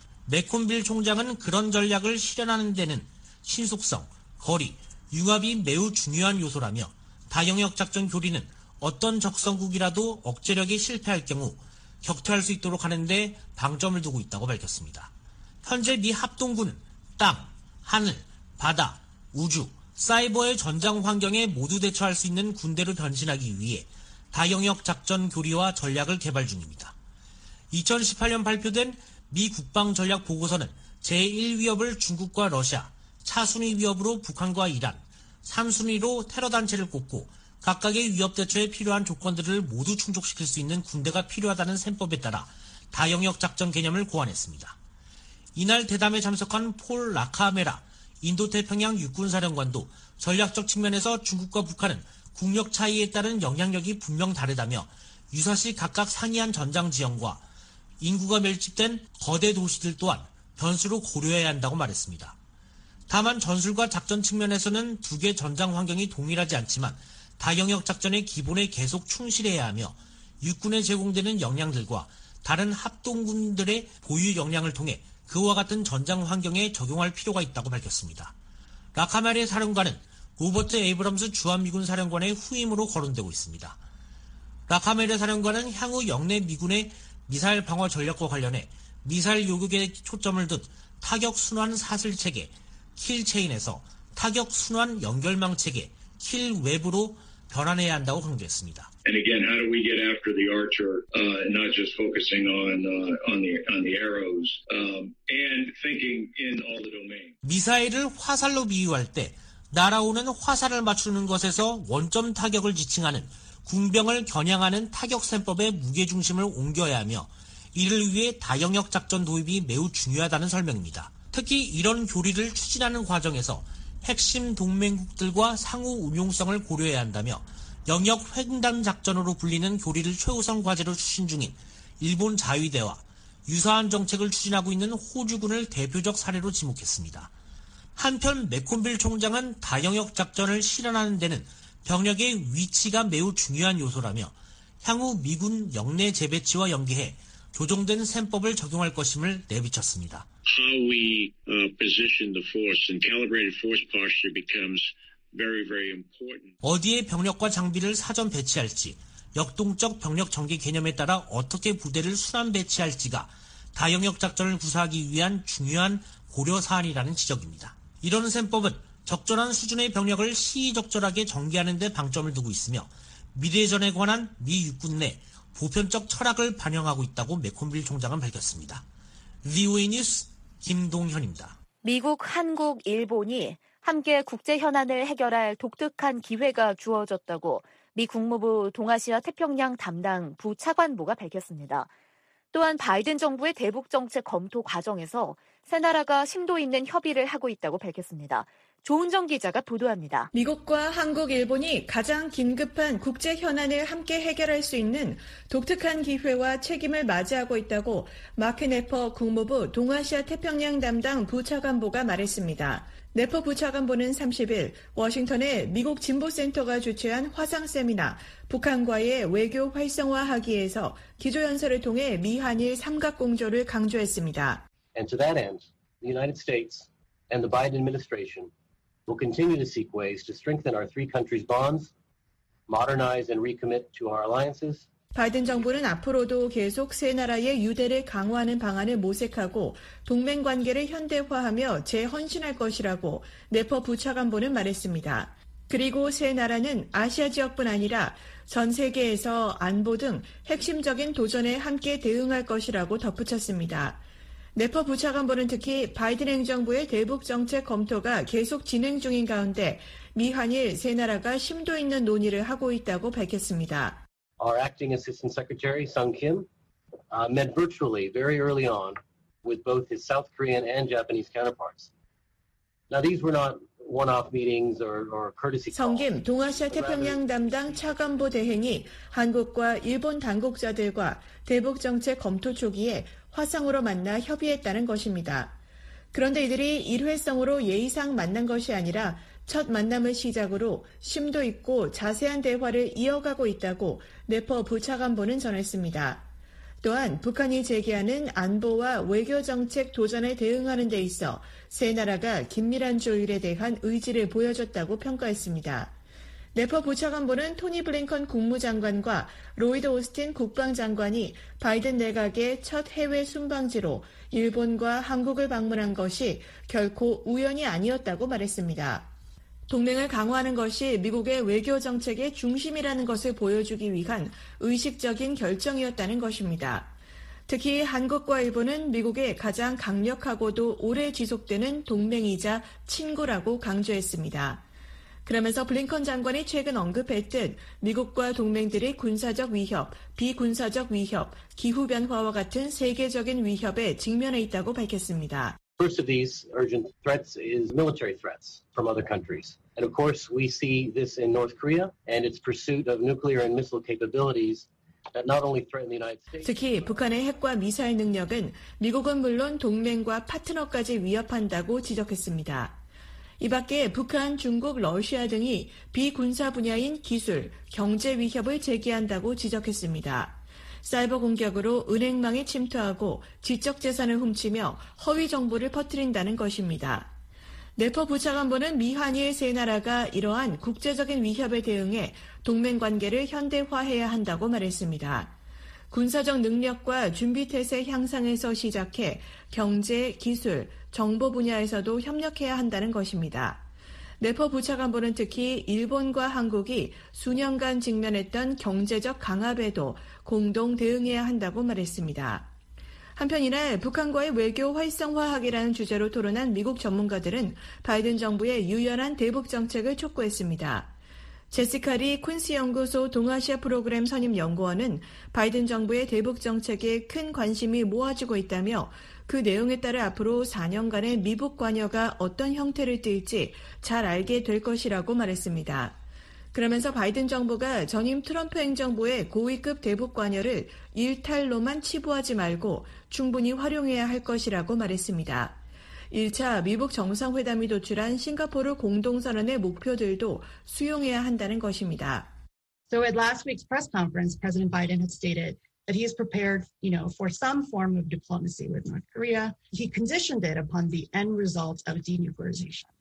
매콤빌 총장은 그런 전략을 실현하는 데는 신속성, 거리, 융합이 매우 중요한 요소라며 다영역 작전 교리는 어떤 적성국이라도 억제력에 실패할 경우 격퇴할 수 있도록 하는 데 방점을 두고 있다고 밝혔습니다. 현재 미 합동군은 땅, 하늘, 바다, 우주, 사이버의 전장 환경에 모두 대처할 수 있는 군대로 변신하기 위해 다영역 작전 교리와 전략을 개발 중입니다. 이천십팔 년 발표된 미 국방전략 보고서는 제일 위협을 중국과 러시아, 차순위 위협으로 북한과 이란, 삼순위로 테러 단체를 꼽고 각각의 위협 대처에 필요한 조건들을 모두 충족시킬 수 있는 군대가 필요하다는 셈법에 따라 다영역 작전 개념을 고안했습니다. 이날 대담에 참석한 폴 라카메라 인도태평양 육군사령관도 전략적 측면에서 중국과 북한은 국력 차이에 따른 영향력이 분명 다르다며 유사시 각각 상이한 전장 지형과 인구가 밀집된 거대 도시들 또한 변수로 고려해야 한다고 말했습니다. 다만 전술과 작전 측면에서는 두 개 전장 환경이 동일하지 않지만 다영역 작전의 기본에 계속 충실해야 하며 육군에 제공되는 역량들과 다른 합동군들의 보유 역량을 통해 그와 같은 전장 환경에 적용할 필요가 있다고 밝혔습니다. 라카마레 사령관은 로버트 에이브럼스 주한미군 사령관의 후임으로 거론되고 있습니다. 라카메레 사령관은 향후 영내 미군의 미사일 방어 전략과 관련해 미사일 요격에 초점을 둔 타격 순환 사슬 체계 킬체인에서 타격 순환 연결망 체계 킬웹으로 변환해야 한다고 강조했습니다. And again, how do we get after the archer, uh, and not just focusing on uh, on the on the arrows, um, and thinking in all the domains. 미사일을 화살로 비유할 때 날아오는 화살을 맞추는 것에서 원점 타격을 지칭하는 궁병을 겨냥하는 타격 셈법의 무게중심을 옮겨야 하며 이를 위해 다영역 작전 도입이 매우 중요하다는 설명입니다. 특히 이런 교리를 추진하는 과정에서 핵심 동맹국들과 상호 운용성을 고려해야 한다며 영역 횡단 작전으로 불리는 교리를 최우선 과제로 추진 중인 일본 자위대와 유사한 정책을 추진하고 있는 호주군을 대표적 사례로 지목했습니다. 한편 매콤빌 총장은 다영역 작전을 실현하는 데는 병력의 위치가 매우 중요한 요소라며 향후 미군 영내 재배치와 연계해 조정된 셈법을 적용할 것임을 내비쳤습니다. How we uh, position the force and calibrated force posture becomes very, very important. 어디에 병력과 장비를 사전 배치할지, 역동적 병력 전개 개념에 따라 어떻게 부대를 순환 배치할지가 다영역 작전을 구사하기 위한 중요한 고려 사안이라는 지적입니다. 이런 셈법은 적절한 수준의 병력을 시의적절하게 전개하는 데 방점을 두고 있으며 미래전에 관한 미 육군 내 보편적 철학을 반영하고 있다고 매콤빌 총장은 밝혔습니다. 브이오에이 뉴스 김동현입니다. 미국, 한국, 일본이 함께 국제 현안을 해결할 독특한 기회가 주어졌다고 미 국무부 동아시아 태평양 담당 부차관보가 밝혔습니다. 또한 바이든 정부의 대북 정책 검토 과정에서 세 나라가 심도 있는 협의를 하고 있다고 밝혔습니다. 조은정 기자가 보도합니다. 미국과 한국, 일본이 가장 긴급한 국제 현안을 함께 해결할 수 있는 독특한 기회와 책임을 맞이하고 있다고 마크 네퍼 국무부 동아시아 태평양 담당 부차관보가 말했습니다. 네퍼 부차관보는 삼십 일 워싱턴의 미국 진보센터가 주최한 화상 세미나 북한과의 외교 활성화하기에서 기조연설을 통해 미한일 삼각공조를 강조했습니다. And to that end, the United States and the Biden administration will continue to seek ways to strengthen our three countries' bonds, modernize and recommit to our alliances. 바이든 정부는 앞으로도 계속 세 나라의 유대를 강화하는 방안을 모색하고 동맹 관계를 현대화하며 재헌신할 것이라고 네퍼 부차관보는 말했습니다. 그리고 세 나라는 아시아 지역뿐 아니라 전 세계에서 안보 등 핵심적인 도전에 함께 대응할 것이라고 덧붙였습니다. 네퍼 부차관보는 특히 바이든 행정부의 대북 정책 검토가 계속 진행 중인 가운데 미한일 세 나라가 심도 있는 논의를 하고 있다고 밝혔습니다. Our acting Assistant Secretary, Sung Kim, uh, met virtually very early on with both his South Korean and Japanese counterparts. Now, these were not one-off meetings or, or courtesy calls. 성김 동아시아 태평양 담당 차관보 대행이 한국과 일본 당국자들과 대북 정책 검토 초기에 화상으로 만나 협의했다는 것입니다. 그런데 이들이 일회성으로 예의상 만난 것이 아니라 첫 만남을 시작으로 심도 있고 자세한 대화를 이어가고 있다고 네퍼 부차관보는 전했습니다. 또한 북한이 제기하는 안보와 외교정책 도전에 대응하는 데 있어 세 나라가 긴밀한 조율에 대한 의지를 보여줬다고 평가했습니다. 네퍼 부차관보는 토니 블링컨 국무장관과 로이드 오스틴 국방장관이 바이든 내각의 첫 해외 순방지로 일본과 한국을 방문한 것이 결코 우연이 아니었다고 말했습니다. 동맹을 강화하는 것이 미국의 외교 정책의 중심이라는 것을 보여주기 위한 의식적인 결정이었다는 것입니다. 특히 한국과 일본은 미국의 가장 강력하고도 오래 지속되는 동맹이자 친구라고 강조했습니다. 그러면서 블링컨 장관이 최근 언급했듯 미국과 동맹들의 군사적 위협, 비군사적 위협, 기후변화와 같은 세계적인 위협에 직면해 있다고 밝혔습니다. First of these urgent threats is military threats from other countries. And of course, we see this in North Korea and its pursuit of nuclear and missile capabilities that not only threaten the United States. 특히 북한의 핵과 미사일 능력은 미국은 물론 동맹과 파트너까지 위협한다고 지적했습니다. 이 밖에 북한, 중국, 러시아 등이 비군사 분야인 기술, 경제 위협을 제기한다고 지적했습니다. 사이버 공격으로 은행망에 침투하고 지적 재산을 훔치며 허위 정보를 퍼뜨린다는 것입니다. 네퍼 부차관보는 미한일 세 나라가 이러한 국제적인 위협에 대응해 동맹 관계를 현대화해야 한다고 말했습니다. 군사적 능력과 준비태세 향상에서 시작해 경제, 기술, 정보 분야에서도 협력해야 한다는 것입니다. 네퍼 부차관보는 특히 일본과 한국이 수년간 직면했던 경제적 강압에도 공동 대응해야 한다고 말했습니다. 한편 이날 북한과의 외교 활성화하기라는 주제로 토론한 미국 전문가들은 바이든 정부의 유연한 대북 정책을 촉구했습니다. 제시카 리 퀸시 연구소 동아시아 프로그램 선임 연구원은 바이든 정부의 대북 정책에 큰 관심이 모아지고 있다며 그 내용에 따라 앞으로 사 년간의 미북 관여가 어떤 형태를 띨지 잘 알게 될 것이라고 말했습니다. 그러면서 바이든 정부가 전임 트럼프 행정부의 고위급 대북 관여를 일탈로만 치부하지 말고 충분히 활용해야 할 것이라고 말했습니다. 일 차 미북 정상회담이 도출한 싱가포르 공동선언의 목표들도 수용해야 한다는 것입니다. So at last week's press conference, President Biden had stated that he is prepared, you know, for some form of diplomacy with North Korea. He conditioned it upon the end result of denuclearization.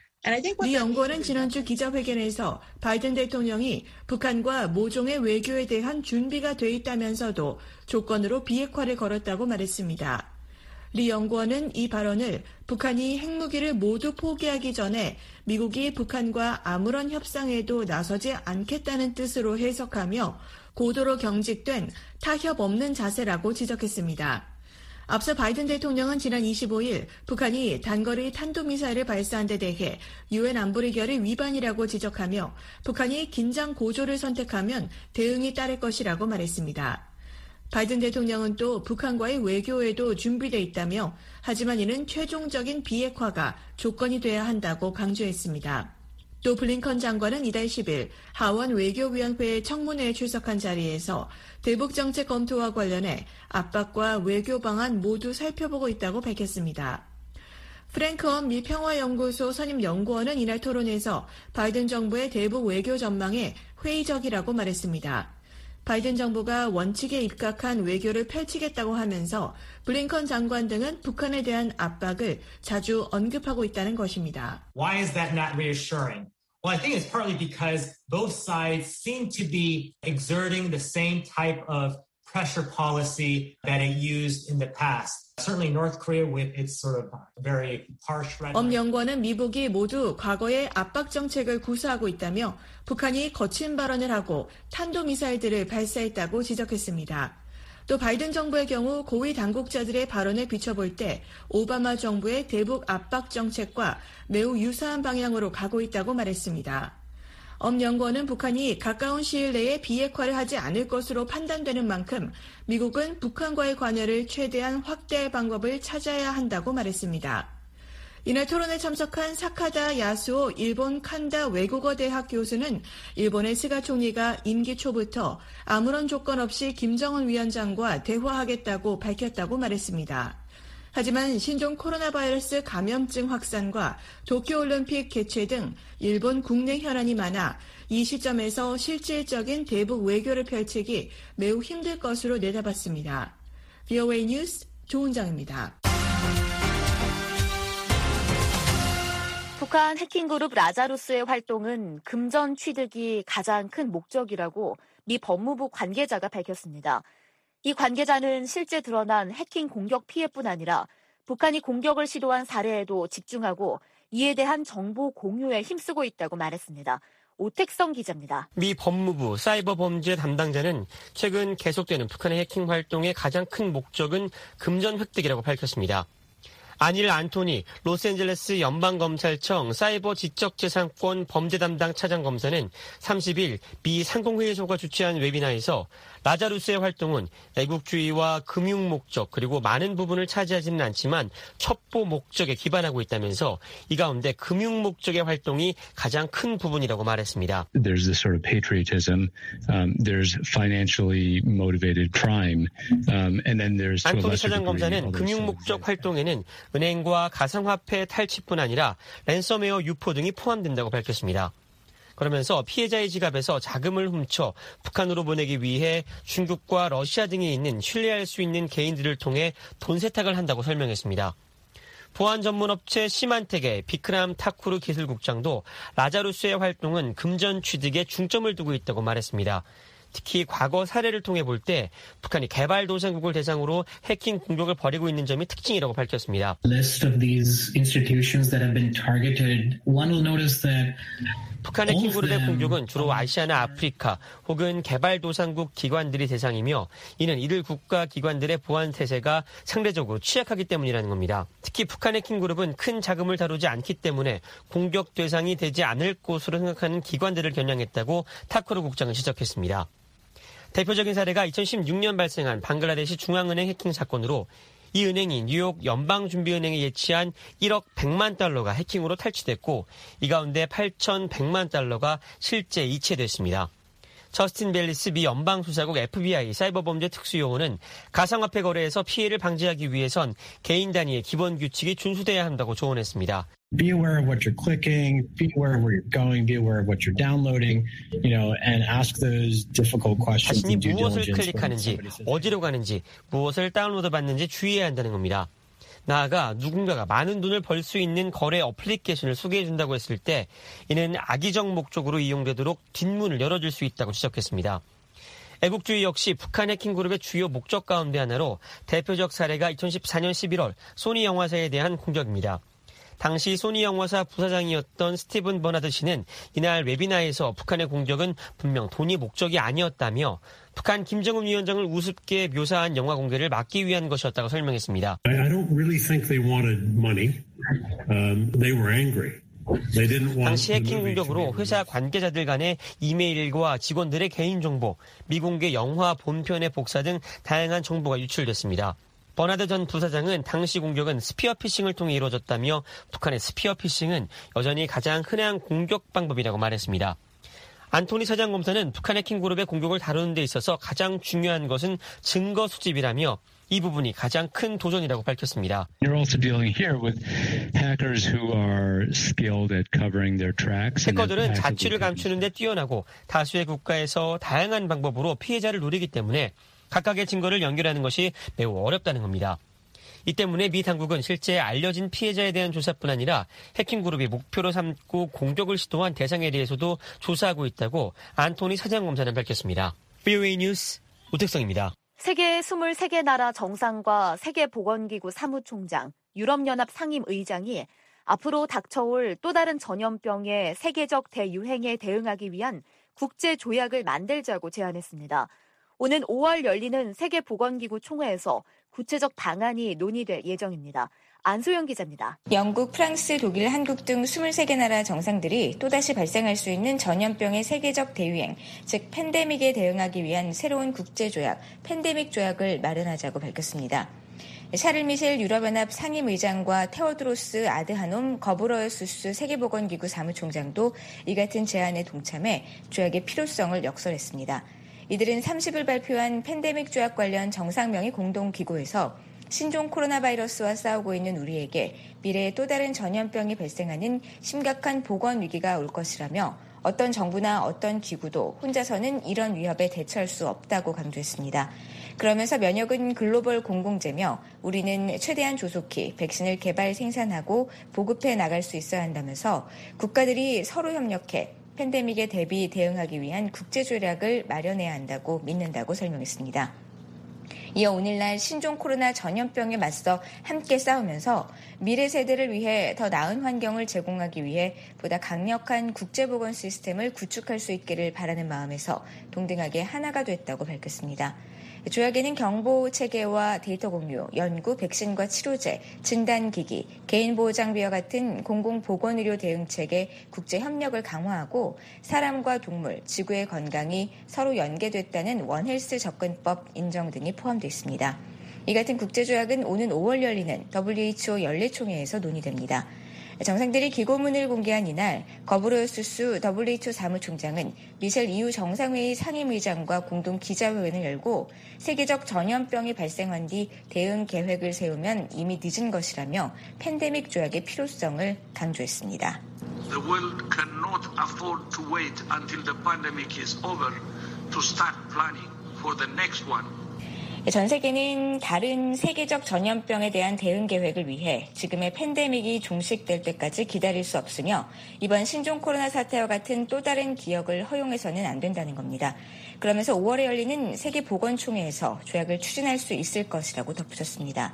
리 연구원은 지난주 기자회견에서 바이든 대통령이 북한과 모종의 외교에 대한 준비가 돼 있다면서도 조건으로 비핵화를 걸었다고 말했습니다. 리 연구원은 이 발언을 북한이 핵무기를 모두 포기하기 전에 미국이 북한과 아무런 협상에도 나서지 않겠다는 뜻으로 해석하며 고도로 경직된 타협 없는 자세라고 지적했습니다. 앞서 바이든 대통령은 지난 이십오일 북한이 단거리 탄도미사일을 발사한 데 대해 유엔 안보리 결의 위반이라고 지적하며 북한이 긴장 고조를 선택하면 대응이 따를 것이라고 말했습니다. 바이든 대통령은 또 북한과의 외교에도 준비돼 있다며 하지만 이는 최종적인 비핵화가 조건이 돼야 한다고 강조했습니다. 또 블링컨 장관은 이달 십일 하원 외교위원회 청문회에 출석한 자리에서 대북 정책 검토와 관련해 압박과 외교 방안 모두 살펴보고 있다고 밝혔습니다. 프랭크 엄 미 평화연구소 선임 연구원은 이날 토론에서 바이든 정부의 대북 외교 전망에 회의적이라고 말했습니다. 바이든 정부가 원칙에 입각한 외교를 펼치겠다고 하면서 블링컨 장관 등은 북한에 대한 압박을 자주 언급하고 있다는 것입니다. Why is that not reassuring? Well, I think it's partly because both sides seem to be exerting the same type of pressure policy that it used in the past. Certainly North Korea with its sort of very harsh rhetoric. 엄 연구원은 미국이 모두 과거의 압박 정책을 구사하고 있다며 북한이 거친 발언을 하고 탄도미사일들을 발사했다고 지적했습니다. 또 바이든 정부의 경우 고위 당국자들의 발언을 비춰볼 때 오바마 정부의 대북 압박 정책과 매우 유사한 방향으로 가고 있다고 말했습니다. 엄 연구원은 북한이 가까운 시일 내에 비핵화를 하지 않을 것으로 판단되는 만큼 미국은 북한과의 관여를 최대한 확대할 방법을 찾아야 한다고 말했습니다. 이날 토론에 참석한 사카다 야스오 일본 칸다 외국어대학 교수는 일본의 스가 총리가 임기 초부터 아무런 조건 없이 김정은 위원장과 대화하겠다고 밝혔다고 말했습니다. 하지만 신종 코로나 바이러스 감염증 확산과 도쿄올림픽 개최 등 일본 국내 현안이 많아 이 시점에서 실질적인 대북 외교를 펼치기 매우 힘들 것으로 내다봤습니다. 브이오에이 뉴스 조은정입니다. 북한 해킹그룹 라자루스의 활동은 금전 취득이 가장 큰 목적이라고 미 법무부 관계자가 밝혔습니다. 이 관계자는 실제 드러난 해킹 공격 피해뿐 아니라 북한이 공격을 시도한 사례에도 집중하고 이에 대한 정보 공유에 힘쓰고 있다고 말했습니다. 오택성 기자입니다. 미 법무부 사이버 범죄 담당자는 최근 계속되는 북한의 해킹 활동의 가장 큰 목적은 금전 획득이라고 밝혔습니다. 아닐 안토니 로스앤젤레스 연방검찰청 사이버 지적재산권 범죄 담당 차장검사는 삼십일 미 상공회의소가 주최한 웨비나에서 라자루스의 활동은 애국주의와 금융 목적 그리고 많은 부분을 차지하지는 않지만 첩보 목적에 기반하고 있다면서 이 가운데 금융 목적의 활동이 가장 큰 부분이라고 말했습니다. There's this sort of patriotism, um, there's financially motivated crime, um, and then there's 안토니 차장검사는 금융 목적 활동에는 은행과 가상화폐 탈취뿐 아니라 랜섬웨어 유포 등이 포함된다고 밝혔습니다. 그러면서 피해자의 지갑에서 자금을 훔쳐 북한으로 보내기 위해 중국과 러시아 등에 있는 신뢰할 수 있는 개인들을 통해 돈 세탁을 한다고 설명했습니다. 보안 전문 업체 시만텍의 비크람 타쿠르 기술국장도 라자루스의 활동은 금전 취득에 중점을 두고 있다고 말했습니다. 특히 과거 사례를 통해 볼 때 북한이 개발도상국을 대상으로 해킹 공격을 벌이고 있는 점이 특징이라고 밝혔습니다. List of these institutions that have been targeted. One will notice that 북한 해킹 그룹의 공격은 주로 아시아나 아프리카 혹은 개발도상국 기관들이 대상이며 이는 이들 국가 기관들의 보안 태세가 상대적으로 취약하기 때문이라는 겁니다. 특히 북한 해킹 그룹은 큰 자금을 다루지 않기 때문에 공격 대상이 되지 않을 것으로 생각하는 기관들을 겨냥했다고 타쿠르 국장은 지적했습니다. 대표적인 사례가 이천십육 년 발생한 방글라데시 중앙은행 해킹 사건으로 이 은행이 뉴욕 연방준비은행에 예치한 일억 백만 달러가 해킹으로 탈취됐고 이 가운데 팔천백만 달러가 실제 이체됐습니다. 저스틴 벨리스 미 연방수사국 에프비아이 사이버범죄 특수요원은 가상화폐 거래에서 피해를 방지하기 위해선 개인 단위의 기본 규칙이 준수돼야 한다고 조언했습니다. Be aware of what you're clicking, be aware of where you're going, be aware of what you're downloading, you know, and ask those difficult questions. 자신이 무엇을 클릭하는지, 어디로 가는지, 무엇을 다운로드 받는지 주의해야 한다는 겁니다. 나아가 누군가가 많은 돈을 벌 수 있는 거래 어플리케이션을 소개해준다고 했을 때 이는 악의적 목적으로 이용되도록 뒷문을 열어줄 수 있다고 지적했습니다. 애국주의 역시 북한 해킹 그룹의 주요 목적 가운데 하나로 대표적 사례가 이천십사 년 십일월 소니 영화사에 대한 공격입니다. 당시 소니 영화사 부사장이었던 스티븐 버나드 씨는 이날 웨비나에서 북한의 공격은 분명 돈이 목적이 아니었다며 북한 김정은 위원장을 우습게 묘사한 영화 공개를 막기 위한 것이었다고 설명했습니다. I don't really think they wanted money. Um, they were angry. 당시 해킹 공격으로 회사 관계자들 간의 이메일과 직원들의 개인정보, 미공개 영화 본편의 복사 등 다양한 정보가 유출됐습니다. 버나드 전 부사장은 당시 공격은 스피어 피싱을 통해 이루어졌다며 북한의 스피어 피싱은 여전히 가장 흔한 공격 방법이라고 말했습니다. 안토니 사장검사는 북한 해킹 그룹의 공격을 다루는 데 있어서 가장 중요한 것은 증거 수집이라며 이 부분이 가장 큰 도전이라고 밝혔습니다. You're also dealing here with hackers who are skilled at covering their tracks. 해커들은 자취를 감추는 데 뛰어나고 다수의 국가에서 다양한 방법으로 피해자를 노리기 때문에 각각의 증거를 연결하는 것이 매우 어렵다는 겁니다. 이 때문에 미 당국은 실제 알려진 피해자에 대한 조사뿐 아니라 해킹 그룹이 목표로 삼고 공격을 시도한 대상에 대해서도 조사하고 있다고 안토니 사장검사는 밝혔습니다. 브이오에이 뉴스 오택성입니다. 세계 이십삼 개 나라 정상과 세계보건기구 사무총장, 유럽연합 상임의장이 앞으로 닥쳐올 또 다른 전염병의 세계적 대유행에 대응하기 위한 국제조약을 만들자고 제안했습니다. 오는 오월 열리는 세계보건기구 총회에서 구체적 방안이 논의될 예정입니다. 안소영 기자입니다. 영국, 프랑스, 독일, 한국 등 이십삼 개 나라 정상들이 또다시 발생할 수 있는 전염병의 세계적 대유행, 즉 팬데믹에 대응하기 위한 새로운 국제조약, 팬데믹 조약을 마련하자고 밝혔습니다. 샤를 미셸 유럽연합 상임의장과 테오드로스 아드하놈 거브러여수스 세계보건기구 사무총장도 이 같은 제안에 동참해 조약의 필요성을 역설했습니다. 이들은 삼십 일 발표한 팬데믹 조약 관련 정상명의 공동기구에서 신종 코로나 바이러스와 싸우고 있는 우리에게 미래에 또 다른 전염병이 발생하는 심각한 보건 위기가 올 것이라며 어떤 정부나 어떤 기구도 혼자서는 이런 위협에 대처할 수 없다고 강조했습니다. 그러면서 면역은 글로벌 공공재며 우리는 최대한 조속히 백신을 개발 생산하고 보급해 나갈 수 있어야 한다면서 국가들이 서로 협력해 팬데믹에 대비 대응하기 위한 국제조약을 마련해야 한다고 믿는다고 설명했습니다. 이어 오늘날 신종 코로나 전염병에 맞서 함께 싸우면서 미래 세대를 위해 더 나은 환경을 제공하기 위해 보다 강력한 국제보건 시스템을 구축할 수 있기를 바라는 마음에서 동등하게 하나가 됐다고 밝혔습니다. 조약에는 경보 체계와 데이터 공유, 연구, 백신과 치료제, 진단기기, 개인보호 장비와 같은 공공보건의료 대응체계 국제 협력을 강화하고 사람과 동물, 지구의 건강이 서로 연계됐다는 원헬스 접근법 인정 등이 포함되어 있습니다. 이 같은 국제조약은 오는 오월 열리는 더블유에이치오 연례총회에서 논의됩니다. 정상들이 기고문을 공개한 이날 거브로요스수 더블유에이치오 사무총장은 미셸 이유 정상회의 상임의장과 공동 기자회견을 열고 세계적 전염병이 발생한 뒤 대응 계획을 세우면 이미 늦은 것이라며 팬데믹 조약의 필요성을 강조했습니다. The world cannot afford to wait until the pandemic is over to start planning for the next one. 전 세계는 다른 세계적 전염병에 대한 대응 계획을 위해 지금의 팬데믹이 종식될 때까지 기다릴 수 없으며 이번 신종 코로나 사태와 같은 또 다른 기억을 허용해서는 안 된다는 겁니다. 그러면서 오월에 열리는 세계보건총회에서 조약을 추진할 수 있을 것이라고 덧붙였습니다.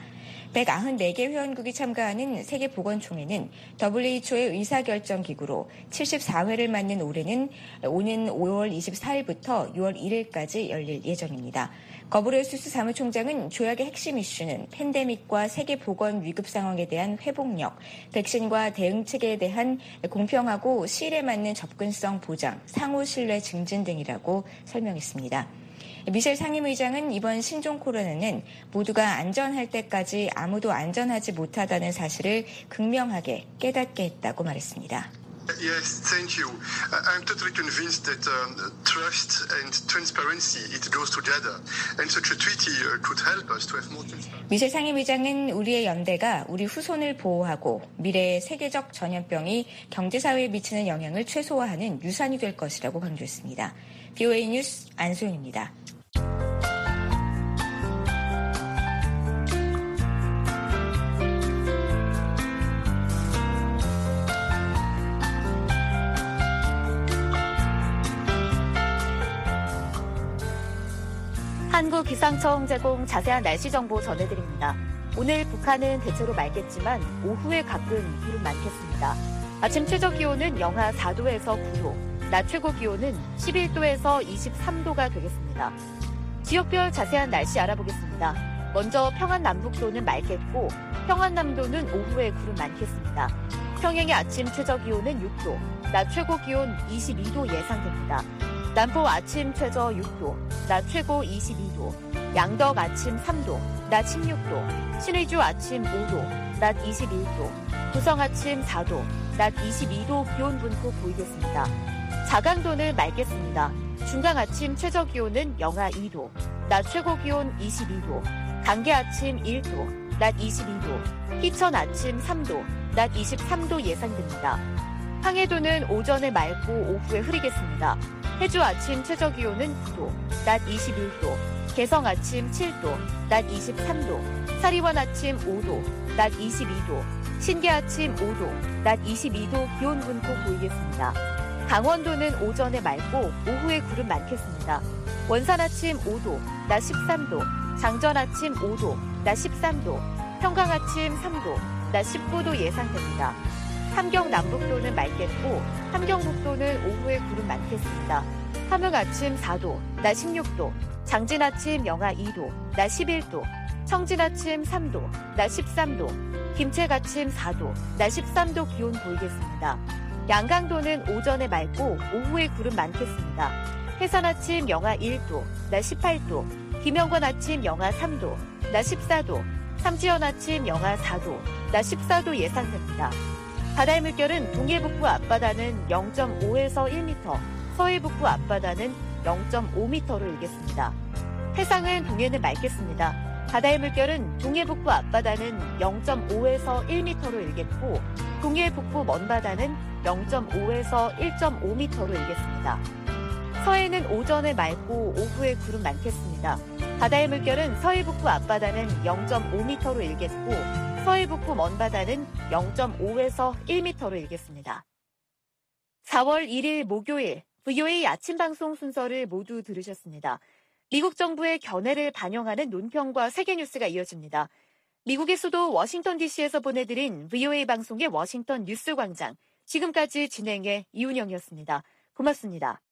백구십사 개 회원국이 참가하는 세계보건총회는 더블유에이치오의 의사결정기구로 칠십사 회를 맞는 올해는 오는 오월 이십사일부터 유월 일일까지 열릴 예정입니다. 거브로요스수 사무총장은 조약의 핵심 이슈는 팬데믹과 세계보건 위급 상황에 대한 회복력, 백신과 대응체계에 대한 공평하고 시일에 맞는 접근성 보장, 상호 신뢰 증진 등이라고 설명했습니다. 미셸 상임의장은 이번 신종 코로나는 모두가 안전할 때까지 아무도 안전하지 못하다는 사실을 극명하게 깨닫게 했다고 말했습니다. Yes, thank you. I'm totally convinced that um, trust and transparency, it goes together. And such a treaty could help us to have more transparency. 미셸 상임의장은 우리의 연대가 우리 후손을 보호하고 미래의 세계적 전염병이 경제사회에 미치는 영향을 최소화하는 유산이 될 것이라고 강조했습니다. 비오에이 뉴스 안소영입니다. 한국기상청 제공 자세한 날씨 정보 전해드립니다. 오늘 북한은 대체로 맑겠지만 오후에 가끔 비는 많겠습니다. 아침 최저기온은 영하 사도에서 구도, 낮 최고기온은 십일도에서 이십삼도가 되겠습니다. 지역별 자세한 날씨 알아보겠습니다. 먼저 평안남북도는 맑겠고 평안남도는 오후에 구름 많겠습니다. 평양의 아침 최저기온은 육도, 낮 최고기온 이십이도 예상됩니다. 남포 아침 최저 육도, 낮 최고 이십이도, 양덕 아침 삼도, 낮 십육도, 신의주 아침 오도, 낮 이십일도, 구성 아침 사도, 낮 이십이도 기온 분포 보이겠습니다. 자강도는 맑겠습니다. 중강 아침 최저 기온은 영하 이도, 낮 최고 기온 이십이도, 강계 아침 일도, 낮 이십이도, 희천 아침 삼도, 낮 이십삼도 예상됩니다. 황해도는 오전에 맑고 오후에 흐리겠습니다. 해주 아침 최저기온은 구도, 낮 이십일도, 개성 아침 칠도, 낮 이십삼도, 사리원 아침 오도, 낮 이십이도, 신계 아침 오도, 낮 이십이도 기온 분포 보이겠습니다. 강원도는 오전에 맑고 오후에 구름 많겠습니다. 원산 아침 오도, 낮 십삼도, 장전 아침 오도, 낮 십삼도, 평강 아침 삼도, 낮 십구도 예상됩니다. 함경 남북도는 맑겠고 함경북도는 오후에 구름 많겠습니다. 함흥 아침 사도, 낮 십육도, 장진 아침 영하 이도, 낮 십일도, 청진 아침 삼도, 낮 십삼도, 김책 아침 사도, 낮 십삼도 기온 보이겠습니다. 양강도는 오전에 맑고 오후에 구름 많겠습니다. 해산 아침 영하 일도, 낮 십팔도, 김영권 아침 영하 삼도, 낮 십사도, 삼지연 아침 영하 사도, 낮 십사도 예상됩니다. 바다의 물결은 동해북부 앞바다는 영점오에서 일 미터, 서해북부 앞바다는 영점오 미터로 일겠습니다. 해상은 동해는 맑겠습니다. 바다의 물결은 동해 북부 앞바다는 영 점 오에서 일 미터로 일겠고 동해 북부 먼바다는 영 점 오에서 일 점 오 미터로 일겠습니다. 서해는 오전에 맑고 오후에 구름 많겠습니다. 바다의 물결은 서해 북부 앞바다는 영 점 오 미터로 일겠고 서해 북부 먼바다는 영 점 오에서 일 미터로 일겠습니다. 사월 일일 목요일 브이오에이 아침 방송 순서를 모두 들으셨습니다. 미국 정부의 견해를 반영하는 논평과 세계 뉴스가 이어집니다. 미국의 수도 워싱턴 디씨에서 보내드린 브이오에이 방송의 워싱턴 뉴스 광장. 지금까지 진행의 이윤영이었습니다. 고맙습니다.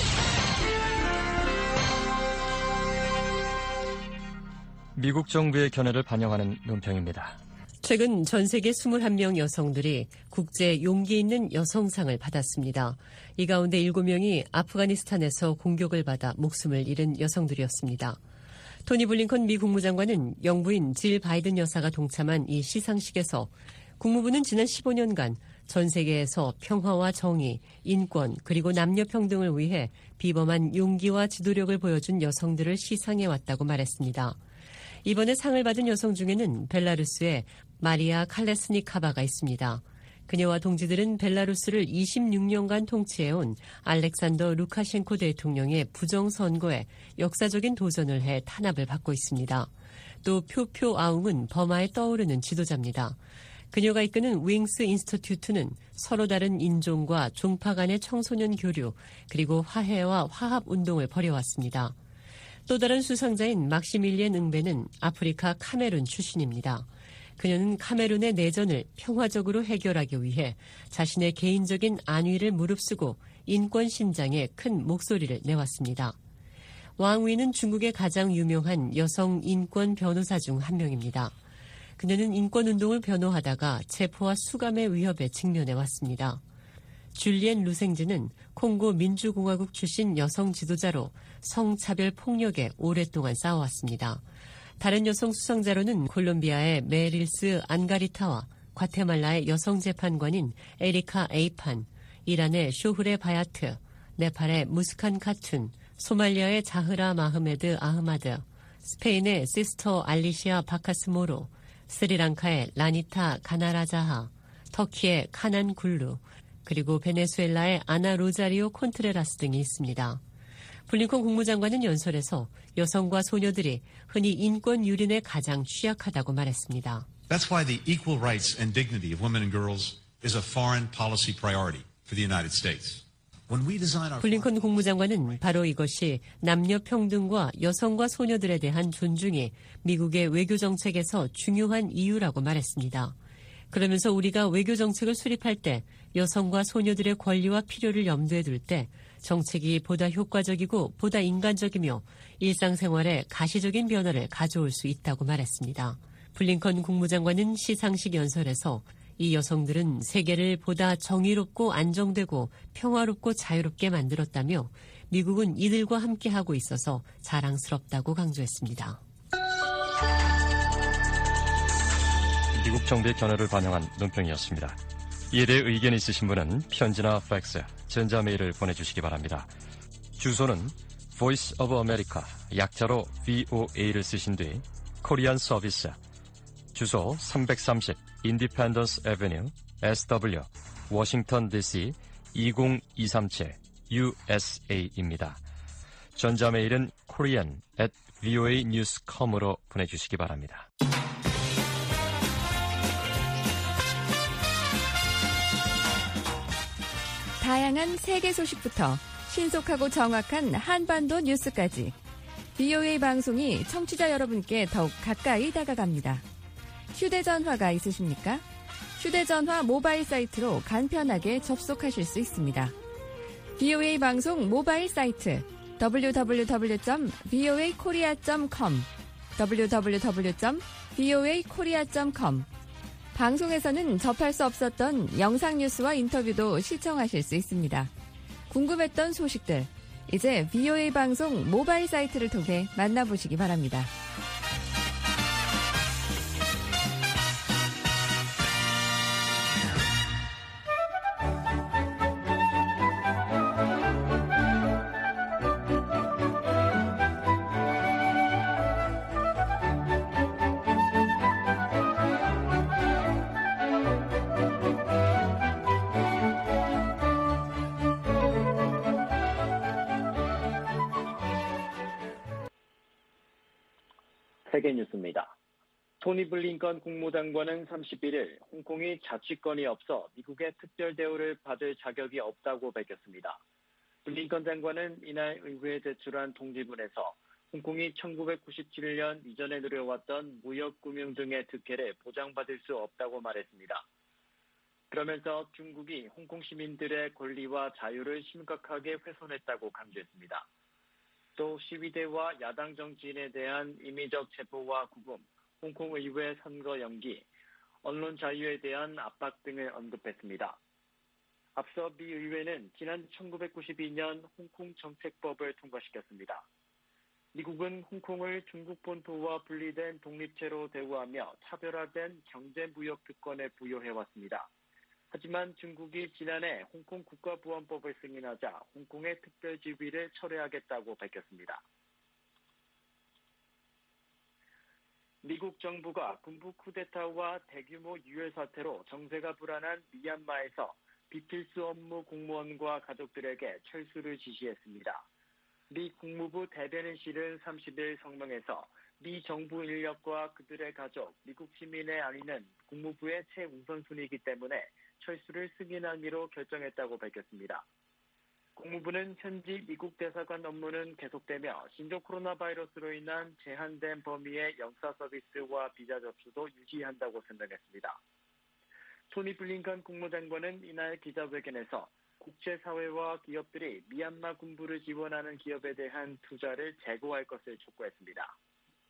미국 정부의 견해를 반영하는 논평입니다. 최근 전 세계 이십일 명 여성들이 국제 용기 있는 여성상을 받았습니다. 이 가운데 일곱 명이 아프가니스탄에서 공격을 받아 목숨을 잃은 여성들이었습니다. 토니 블링컨 미 국무장관은 영부인 질 바이든 여사가 동참한 이 시상식에서 국무부는 지난 십오 년간 전 세계에서 평화와 정의, 인권 그리고 남녀 평등을 위해 비범한 용기와 지도력을 보여준 여성들을 시상해왔다고 말했습니다. 이번에 상을 받은 여성 중에는 벨라루스의 마리아 칼레스니카바가 있습니다. 그녀와 동지들은 벨라루스를 이십육 년간 통치해온 알렉산더 루카셴코 대통령의 부정선거에 역사적인 도전을 해 탄압을 받고 있습니다. 또 표표 아웅은 버마에 떠오르는 지도자입니다. 그녀가 이끄는 윙스 인스티튜트는 서로 다른 인종과 종파 간의 청소년 교류 그리고 화해와 화합 운동을 벌여왔습니다. 또 다른 수상자인 막시밀리엔 응베는 아프리카 카메룬 출신입니다. 그녀는 카메룬의 내전을 평화적으로 해결하기 위해 자신의 개인적인 안위를 무릅쓰고 인권 신장에 큰 목소리를 내왔습니다. 왕위는 중국의 가장 유명한 여성 인권 변호사 중 한 명입니다. 그녀는 인권운동을 변호하다가 체포와 수감의 위협에 직면해 왔습니다. 줄리엔 루생즈는 콩고 민주공화국 출신 여성 지도자로 성차별 폭력에 오랫동안 싸워왔습니다. 다른 여성 수상자로는 콜롬비아의 메릴스 안가리타와 과테말라의 여성 재판관인 에리카 에이판, 이란의 쇼흐레 바야트, 네팔의 무스칸 카툰, 소말리아의 자흐라 마흐메드 아흐마드, 스페인의 시스터 알리시아 바카스 모로, 스리랑카의 라니타 가나라자하, 터키의 카난 굴루, 그리고 베네수엘라의 아나 로자리오 콘트레라스 등이 있습니다. 블링컨 국무장관은 연설에서 여성과 소녀들이 흔히 인권 유린에 가장 취약하다고 말했습니다. That's why the equal rights and dignity of women and girls is a foreign policy priority for the United States. When we design our 블링컨 국무장관은 바로 이것이 남녀 평등과 여성과 소녀들에 대한 존중이 미국의 외교 정책에서 중요한 이유라고 말했습니다. 그러면서 우리가 외교 정책을 수립할 때 여성과 소녀들의 권리와 필요를 염두에 둘 때 정책이 보다 효과적이고 보다 인간적이며 일상생활에 가시적인 변화를 가져올 수 있다고 말했습니다. 블링컨 국무장관은 시상식 연설에서 이 여성들은 세계를 보다 정의롭고 안정되고 평화롭고 자유롭게 만들었다며 미국은 이들과 함께하고 있어서 자랑스럽다고 강조했습니다. 미국 정부의 견해를 반영한 논평이었습니다. 이에 대해 의견 있으신 분은 편지나 팩스, 전자메일을 보내주시기 바랍니다. 주소는 Voice of America, 약자로 브이오에이를 쓰신 뒤 코리안 서비스, 주소 삼백삼십 Independence Avenue, 에스더블유, 워싱턴 디씨 이공이삼칠 유에스에이입니다. 전자메일은 korean at voa news dot com으로 보내주시기 바랍니다. 다양한 세계 소식부터 신속하고 정확한 한반도 뉴스까지 브이오에이 방송이 청취자 여러분께 더욱 가까이 다가갑니다. 휴대전화가 있으십니까? 휴대전화 모바일 사이트로 간편하게 접속하실 수 있습니다. 브이오에이 방송 모바일 사이트 더블유 더블유 더블유 점 브이오에이 코리아 점 컴 더블유 더블유 더블유 점 브이오에이 코리아 점 컴 방송에서는 접할 수 없었던 영상 뉴스와 인터뷰도 시청하실 수 있습니다. 궁금했던 소식들, 이제 브이오에이 방송 모바일 사이트를 통해 만나보시기 바랍니다. 세계 뉴스입니다. 토니 블링컨 국무장관은 삼십일일 홍콩이 자치권이 없어 미국의 특별 대우를 받을 자격이 없다고 밝혔습니다. 블링컨 장관은 이날 의회에 제출한 통지문에서 홍콩이 천구백구십칠년 이전에 누려왔던 무역, 금융 등의 특혜를 보장받을 수 없다고 말했습니다. 그러면서 중국이 홍콩 시민들의 권리와 자유를 심각하게 훼손했다고 강조했습니다. 또 시위대와 야당 정치인에 대한 임의적 체포와 구금, 홍콩 의회 선거 연기, 언론 자유에 대한 압박 등을 언급했습니다. 앞서 미 의회는 지난 천구백구십이년 홍콩 정책법을 통과시켰습니다. 미국은 홍콩을 중국 본토와 분리된 독립체로 대우하며 차별화된 경제무역 특권을 부여해왔습니다. 하지만 중국이 지난해 홍콩 국가보안법을 승인하자 홍콩의 특별지위를 철회하겠다고 밝혔습니다. 미국 정부가 군부 쿠데타와 대규모 유혈 사태로 정세가 불안한 미얀마에서 비필수 업무 공무원과 가족들에게 철수를 지시했습니다. 미 국무부 대변인실은 삼십일 성명에서 미 정부 인력과 그들의 가족, 미국 시민의 안위는 국무부의 최우선순위이기 때문에 철수를 승인하기로 결정했다고 밝혔습니다. 국무부는 현지 미국 대사관 업무는 계속되며 신종 코로나 바이러스로 인한 제한된 범위의 영사 서비스와 비자 접수도 유지한다고 설명했습니다. 토니 블링컨 국무장관은 이날 기자회견에서 국제사회와 기업들이 미얀마 군부를 지원하는 기업에 대한 투자를 재고할 것을 촉구했습니다.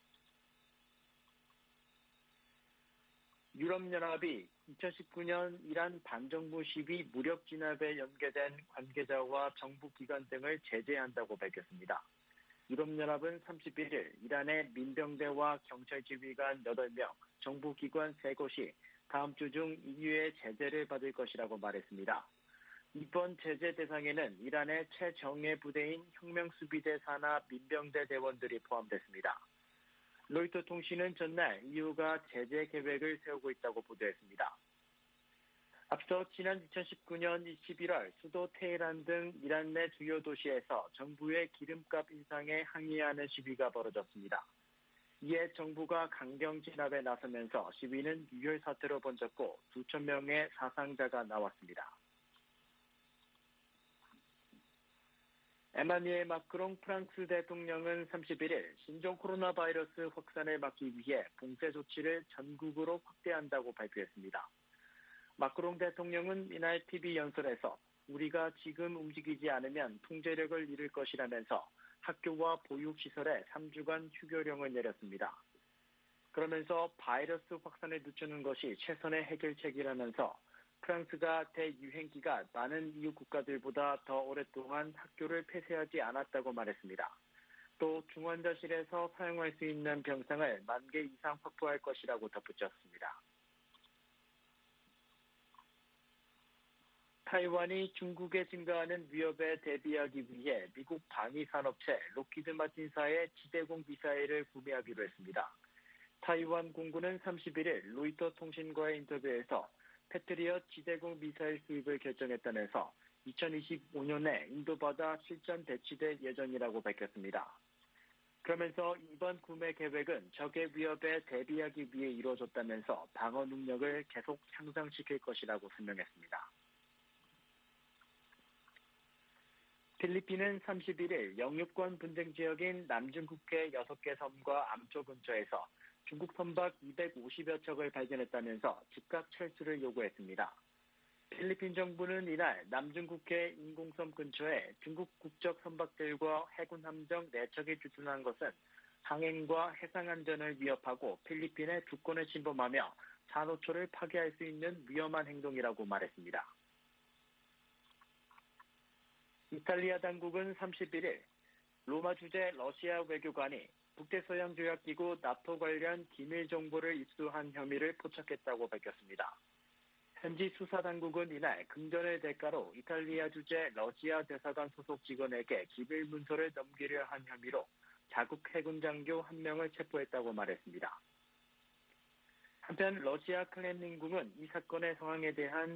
유럽연합이 이천십구년 이란 반정부 시위 무력 진압에 연계된 관계자와 정부 기관 등을 제재한다고 밝혔습니다. 유럽연합은 삼십일일 이란의 민병대와 경찰 지휘관 여덟 명, 정부 기관 세 곳이 다음 주 중 이유의 제재를 받을 것이라고 말했습니다. 이번 제재 대상에는 이란의 최정예 부대인 혁명수비대 산하 민병대 대원들이 포함됐습니다. 로이터 통신은 전날 이유가 제재 계획을 세우고 있다고 보도했습니다. 앞서 지난 이천십구년 십일월 수도 테헤란 등 이란 내 주요 도시에서 정부의 기름값 인상에 항의하는 시위가 벌어졌습니다. 이에 정부가 강경 진압에 나서면서 시위는 유혈 사태로 번졌고 수천 명의 사상자가 나왔습니다. 에마뉘엘 마크롱 프랑스 대통령은 삼십일일 신종 코로나 바이러스 확산을 막기 위해 봉쇄 조치를 전국으로 확대한다고 발표했습니다. 마크롱 대통령은 이날 티비 연설에서 우리가 지금 움직이지 않으면 통제력을 잃을 것이라면서 학교와 보육시설에 삼 주간 휴교령을 내렸습니다. 그러면서 바이러스 확산을 늦추는 것이 최선의 해결책이라면서 프랑스가 대유행기가 많은 이유 국가들보다 더 오랫동안 학교를 폐쇄하지 않았다고 말했습니다. 또 중환자실에서 사용할 수 있는 병상을 만 개 이상 확보할 것이라고 덧붙였습니다. 타이완이 중국에 증가하는 위협에 대비하기 위해 미국 방위산업체 로키드 마틴사의 지대공 미사일을 구매하기로 했습니다. 타이완 공군은 삼십일일 로이터 통신과의 인터뷰에서 패트리엇 지대공 미사일 수입을 결정했다면서 이천이십오년에 인도 바다 실전 배치될 예정이라고 밝혔습니다. 그러면서 이번 구매 계획은 적의 위협에 대비하기 위해 이루어졌다면서 방어 능력을 계속 향상시킬 것이라고 설명했습니다. 필리핀은 삼십일일 영유권 분쟁 지역인 남중국해 여섯 개 섬과 암초 근처에서 중국 선박 이백오십여 척을 발견했다면서 즉각 철수를 요구했습니다. 필리핀 정부는 이날 남중국해 인공섬 근처에 중국 국적 선박들과 해군 함정 네 척이 주둔한 것은 항행과 해상 안전을 위협하고 필리핀의 주권을 침범하며 산호초를 파괴할 수 있는 위험한 행동이라고 말했습니다. 이탈리아 당국은 삼십일일 로마 주재 러시아 외교관이 북대서양조약기구 나토 관련 기밀 정보를 입수한 혐의를 포착했다고 밝혔습니다. 현지 수사당국은 이날 금전의 대가로 이탈리아 주재 러시아 대사관 소속 직원에게 기밀 문서를 넘기려 한 혐의로 자국 해군 장교 한 명을 체포했다고 말했습니다. 한편 러시아 크렘린궁은 이 사건의 상황에 대한